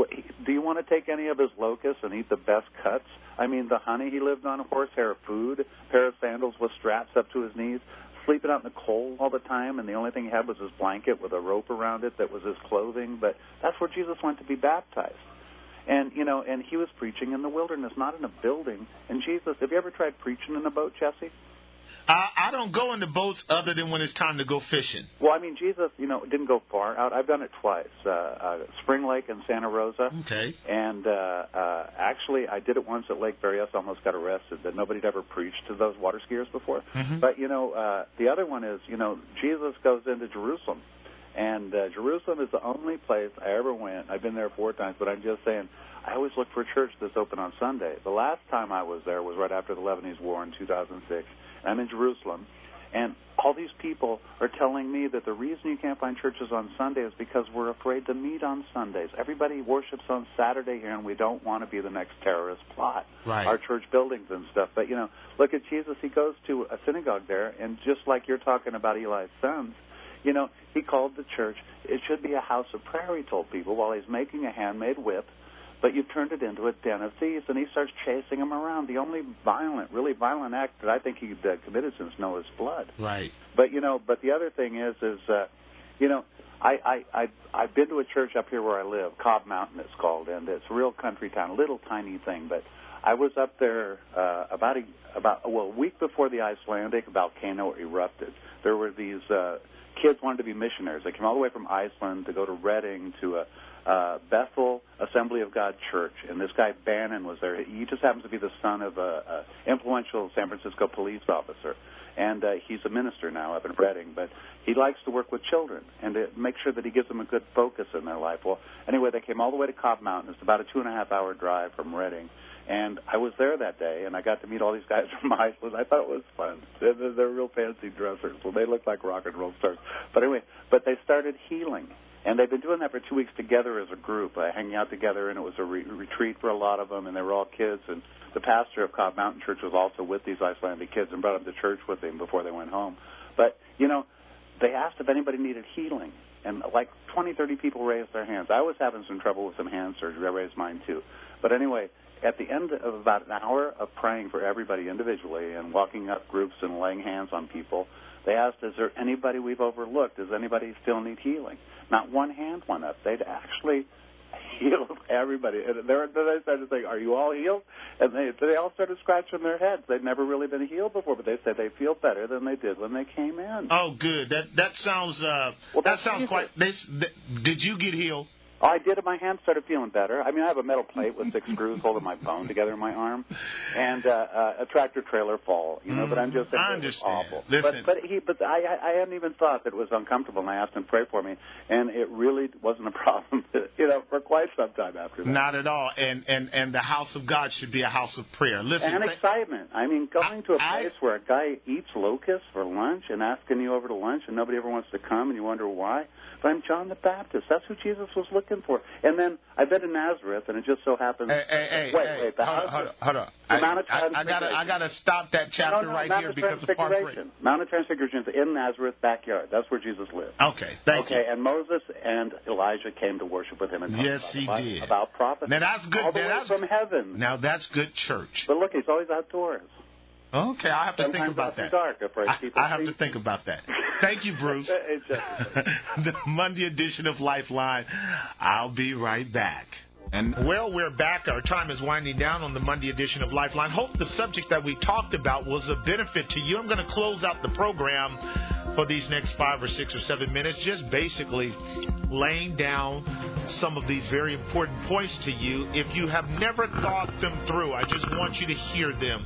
Do you want to take any of his locusts and eat the best cuts? I mean, the honey he lived on, horsehair food, pair of sandals with straps up to his knees, sleeping out in the cold all the time, and the only thing he had was his blanket with a rope around it that was his clothing. But that's where Jesus went to be baptized. And, you know, and he was preaching in the wilderness, not in a building. And Jesus, have you ever tried preaching in a boat, Jesse? I, I don't go into boats other than when it's time to go fishing. Well, I mean, Jesus, you know, didn't go far out. I've done it twice, uh, uh, Spring Lake and Santa Rosa. Okay. And uh, uh, actually, I did it once at Lake Berryessa, almost got arrested. That nobody had ever preached to those water skiers before. Mm-hmm. But, you know, uh, the other one is, you know, Jesus goes into Jerusalem. And uh, Jerusalem is the only place I ever went. I've been there four times, but I'm just saying, I always look for a church that's open on Sunday. The last time I was there was right after the Lebanese War in two thousand six. I'm in Jerusalem, and all these people are telling me that the reason you can't find churches on Sunday is because we're afraid to meet on Sundays. Everybody worships on Saturday here, and we don't want to be the next terrorist plot. Right. Our church buildings and stuff. But, you know, look at Jesus. He goes to a synagogue there, and just like you're talking about Eli's sons, you know, he called the church, it should be a house of prayer, he told people, while he's making a handmade whip. But you've turned it into a den of thieves, and he starts chasing them around. The only violent, really violent act that I think he uh, committed since Noah's flood. Right. But, you know, but the other thing is, is, uh, you know, I, I, I, I've been to a church up here where I live, Cobb Mountain it's called, and it's a real country town, a little tiny thing. But I was up there uh, about, a, about, well, a week before the Icelandic volcano erupted. There were these uh, kids wanted to be missionaries. They came all the way from Iceland to go to Reading to a Uh, Bethel Assembly of God Church, and this guy Bannon was there. He just happens to be the son of a, a influential San Francisco police officer, and uh, he's a minister now up in Reading. But he likes to work with children and to make sure that he gives them a good focus in their life. Well, anyway, they came all the way to Cobb Mountain. It's about a two and a half hour drive from Reading. And I was there that day, and I got to meet all these guys from Iceland. I thought it was fun. They're, they're real fancy dressers. Well, they look like rock and roll stars. But anyway, but they started healing. And they've been doing that for two weeks together as a group, uh, hanging out together, and it was a re- retreat for a lot of them, and they were all kids. And the pastor of Cobb Mountain Church was also with these Icelandic kids and brought them to church with him before they went home. But, you know, they asked if anybody needed healing, and like twenty, thirty people raised their hands. I was having some trouble with some hand surgery. I raised mine, too. But anyway, at the end of about an hour of praying for everybody individually and walking up groups and laying hands on people, they asked, is there anybody we've overlooked? Does anybody still need healing? Not one hand went up. They'd actually healed everybody. And they started saying, are you all healed? And they they all started scratching their heads. They'd never really been healed before, but they said they feel better than they did when they came in. Oh, good. That that sounds uh, well, that sounds Jesus. quite. They, th- did you get healed? Oh, I did, and my hand started feeling better. I mean, I have a metal plate with six screws holding my bone together in my arm, and uh, uh, a tractor trailer fall. You know, mm, but I'm just saying I it was understand. awful. Listen. But but he, but I, I hadn't even thought that it was uncomfortable, and I asked him to pray for me, and it really wasn't a problem. You know, for quite some time after that. Not at all. And and and the house of God should be a house of prayer. Listen. And excitement. I mean, going to a I, place where a guy eats locusts for lunch and asking you over to lunch, and nobody ever wants to come, and you wonder why. But I'm John the Baptist. That's who Jesus was looking for. And then I've been to Nazareth, and it just so happens. Hey, hey, hey, wait, hey, wait. The hold, house, hold on, hold on. The I, Mount of I, I gotta, I gotta stop that chapter no, no, right Mount here of because of part three. Mount of Transfiguration is in Nazareth backyard. That's where Jesus lived. Okay, thank okay, you. Okay, and Moses and Elijah came to worship with him and talk yes, about, he did. about prophets. Now that's good. All the now way that's, from heaven. Now that's good church. But look, he's always outdoors. Okay, I have to Sometimes think about that. Dark, afraid I, I have to think about that. Thank you, Bruce. The Monday edition of Lifeline. I'll be right back. And well, we're back. Our time is winding down on the Monday edition of Lifeline. Hope the subject that we talked about was a benefit to you. I'm going to close out the program for these next five or six or seven minutes, just basically laying down some of these very important points to you. If you have never thought them through, I just want you to hear them.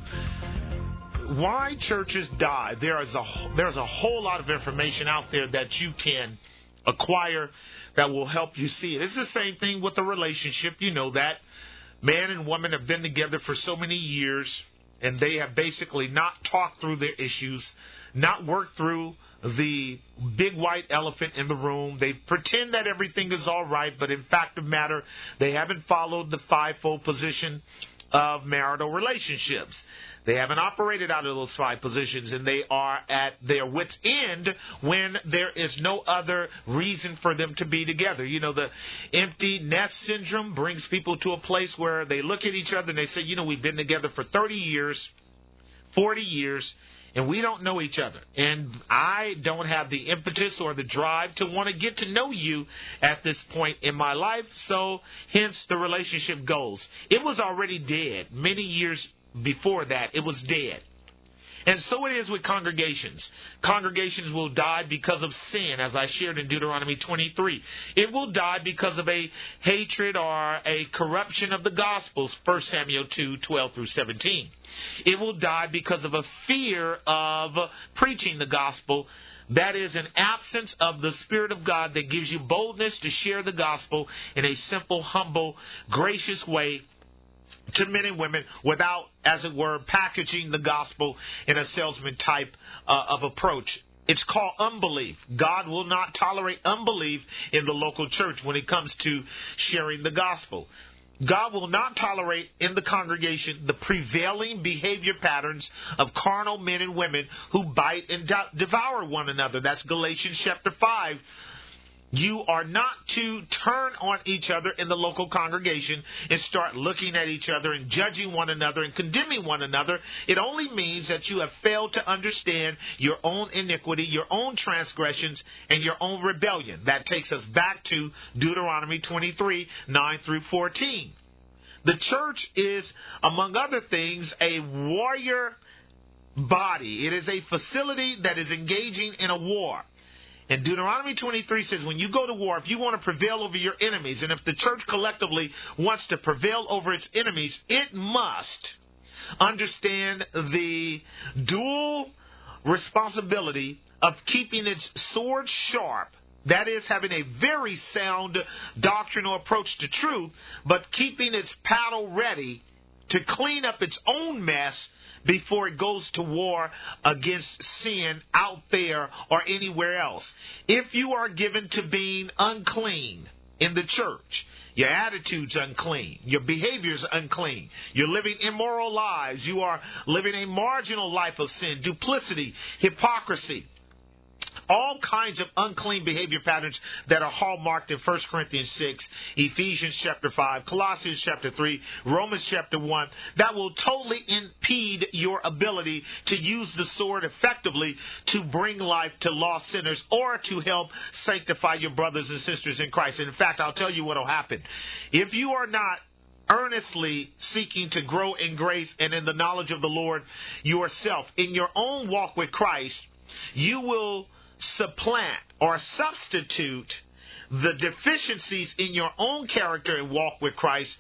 Why churches die. There is a there's a whole lot of information out there that you can acquire that will help you see it. It's the same thing with a relationship. You know that man and woman have been together for so many years, and they have basically not talked through their issues, not worked through the big white elephant in the room. They pretend that everything is all right, but in fact of matter, they haven't followed the fivefold position of marital relationships. They haven't operated out of those five positions, and they are at their wits' end when there is no other reason for them to be together. You know, the empty nest syndrome brings people to a place where they look at each other and they say, you know, we've been together for thirty years, forty years, and we don't know each other. And I don't have the impetus or the drive to want to get to know you at this point in my life, so hence the relationship goes. It was already dead many years before that. It was dead. And so it is with congregations. Congregations will die because of sin, as I shared in Deuteronomy twenty-three. It will die because of a hatred or a corruption of the Gospels, First Samuel two, twelve through seventeen. It will die because of a fear of preaching the gospel. That is an absence of the Spirit of God that gives you boldness to share the gospel in a simple, humble, gracious way to men and women without, as it were, packaging the gospel in a salesman type uh, of approach. It's called unbelief. God will not tolerate unbelief in the local church when it comes to sharing the gospel. God will not tolerate in the congregation the prevailing behavior patterns of carnal men and women who bite and devour one another. That's Galatians chapter five. You are not to turn on each other in the local congregation and start looking at each other and judging one another and condemning one another. It only means that you have failed to understand your own iniquity, your own transgressions, and your own rebellion. That takes us back to Deuteronomy twenty-three, nine through fourteen. The church is, among other things, a warrior body. It is a facility that is engaging in a war. And Deuteronomy twenty-three says when you go to war, if you want to prevail over your enemies, and if the church collectively wants to prevail over its enemies, it must understand the dual responsibility of keeping its sword sharp. That is, having a very sound doctrinal approach to truth, but keeping its paddle ready to clean up its own mess before it goes to war against sin out there or anywhere else. If you are given to being unclean in the church, your attitude's unclean, your behavior's unclean, you're living immoral lives, you are living a marginal life of sin, duplicity, hypocrisy, all kinds of unclean behavior patterns that are hallmarked in First Corinthians six, Ephesians chapter five, Colossians chapter three, Romans chapter one, that will totally impede your ability to use the sword effectively to bring life to lost sinners or to help sanctify your brothers and sisters in Christ. And in fact, I'll tell you what will happen. If you are not earnestly seeking to grow in grace and in the knowledge of the Lord yourself, in your own walk with Christ, you will supplant or substitute the deficiencies in your own character and walk with Christ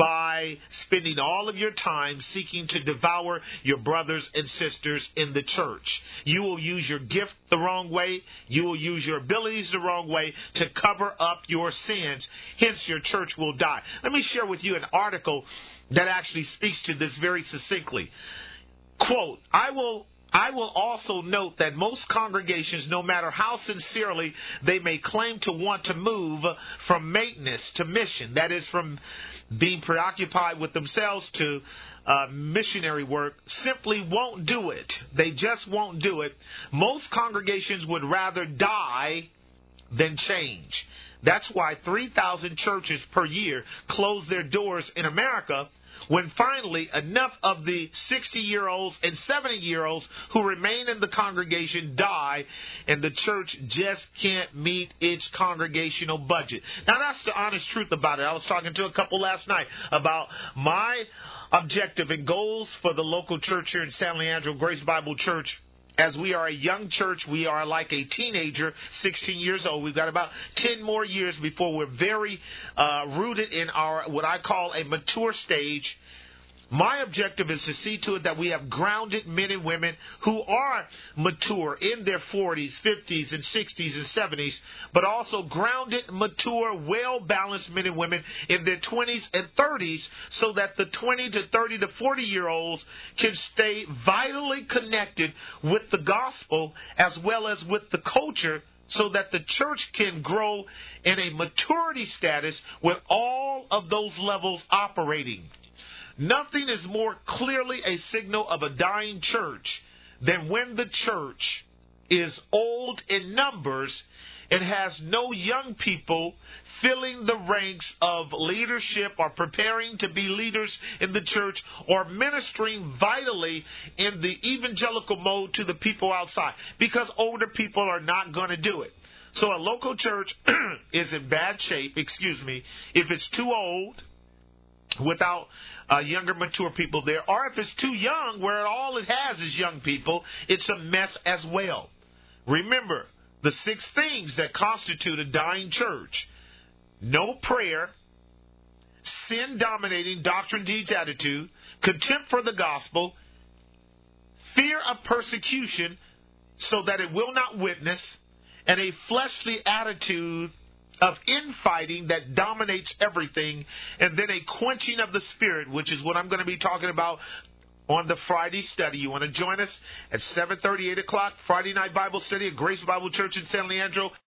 by spending all of your time seeking to devour your brothers and sisters in the church. You will use your gift the wrong way. You will use your abilities the wrong way to cover up your sins. Hence, your church will die. Let me share with you an article that actually speaks to this very succinctly. Quote, I will I will also note that most congregations, no matter how sincerely they may claim to want to move from maintenance to mission, that is, from being preoccupied with themselves to uh, missionary work, simply won't do it. They just won't do it. Most congregations would rather die than change. That's why three thousand churches per year close their doors in America, when finally enough of the sixty-year-olds and seventy-year-olds who remain in the congregation die and the church just can't meet its congregational budget. Now, that's the honest truth about it. I was talking to a couple last night about my objective and goals for the local church here in San Leandro, Grace Bible Church. As we are a young church, we are like a teenager, sixteen years old. We've got about ten more years before we're very uh, rooted in our what I call a mature stage. My objective is to see to it that we have grounded men and women who are mature in their forties, fifties, and sixties and seventies, but also grounded, mature, well-balanced men and women in their twenties and thirties, so that the twenty to thirty to forty-year-olds can stay vitally connected with the gospel as well as with the culture, so that the church can grow in a maturity status with all of those levels operating. Nothing is more clearly a signal of a dying church than when the church is old in numbers and has no young people filling the ranks of leadership or preparing to be leaders in the church or ministering vitally in the evangelical mode to the people outside, because older people are not going to do it. So a local church is in bad shape, excuse me, if it's too old, without uh, younger, mature people there, or if it's too young, where all it has is young people, it's a mess as well. Remember, the six things that constitute a dying church: no prayer, sin-dominating doctrine, deeds, attitude, contempt for the gospel, fear of persecution so that it will not witness, and a fleshly attitude of infighting that dominates everything, and then a quenching of the spirit, which is what I'm going to be talking about on the Friday study. You want to join us at seven thirty, eight o'clock, Friday night Bible study at Grace Bible Church in San Leandro.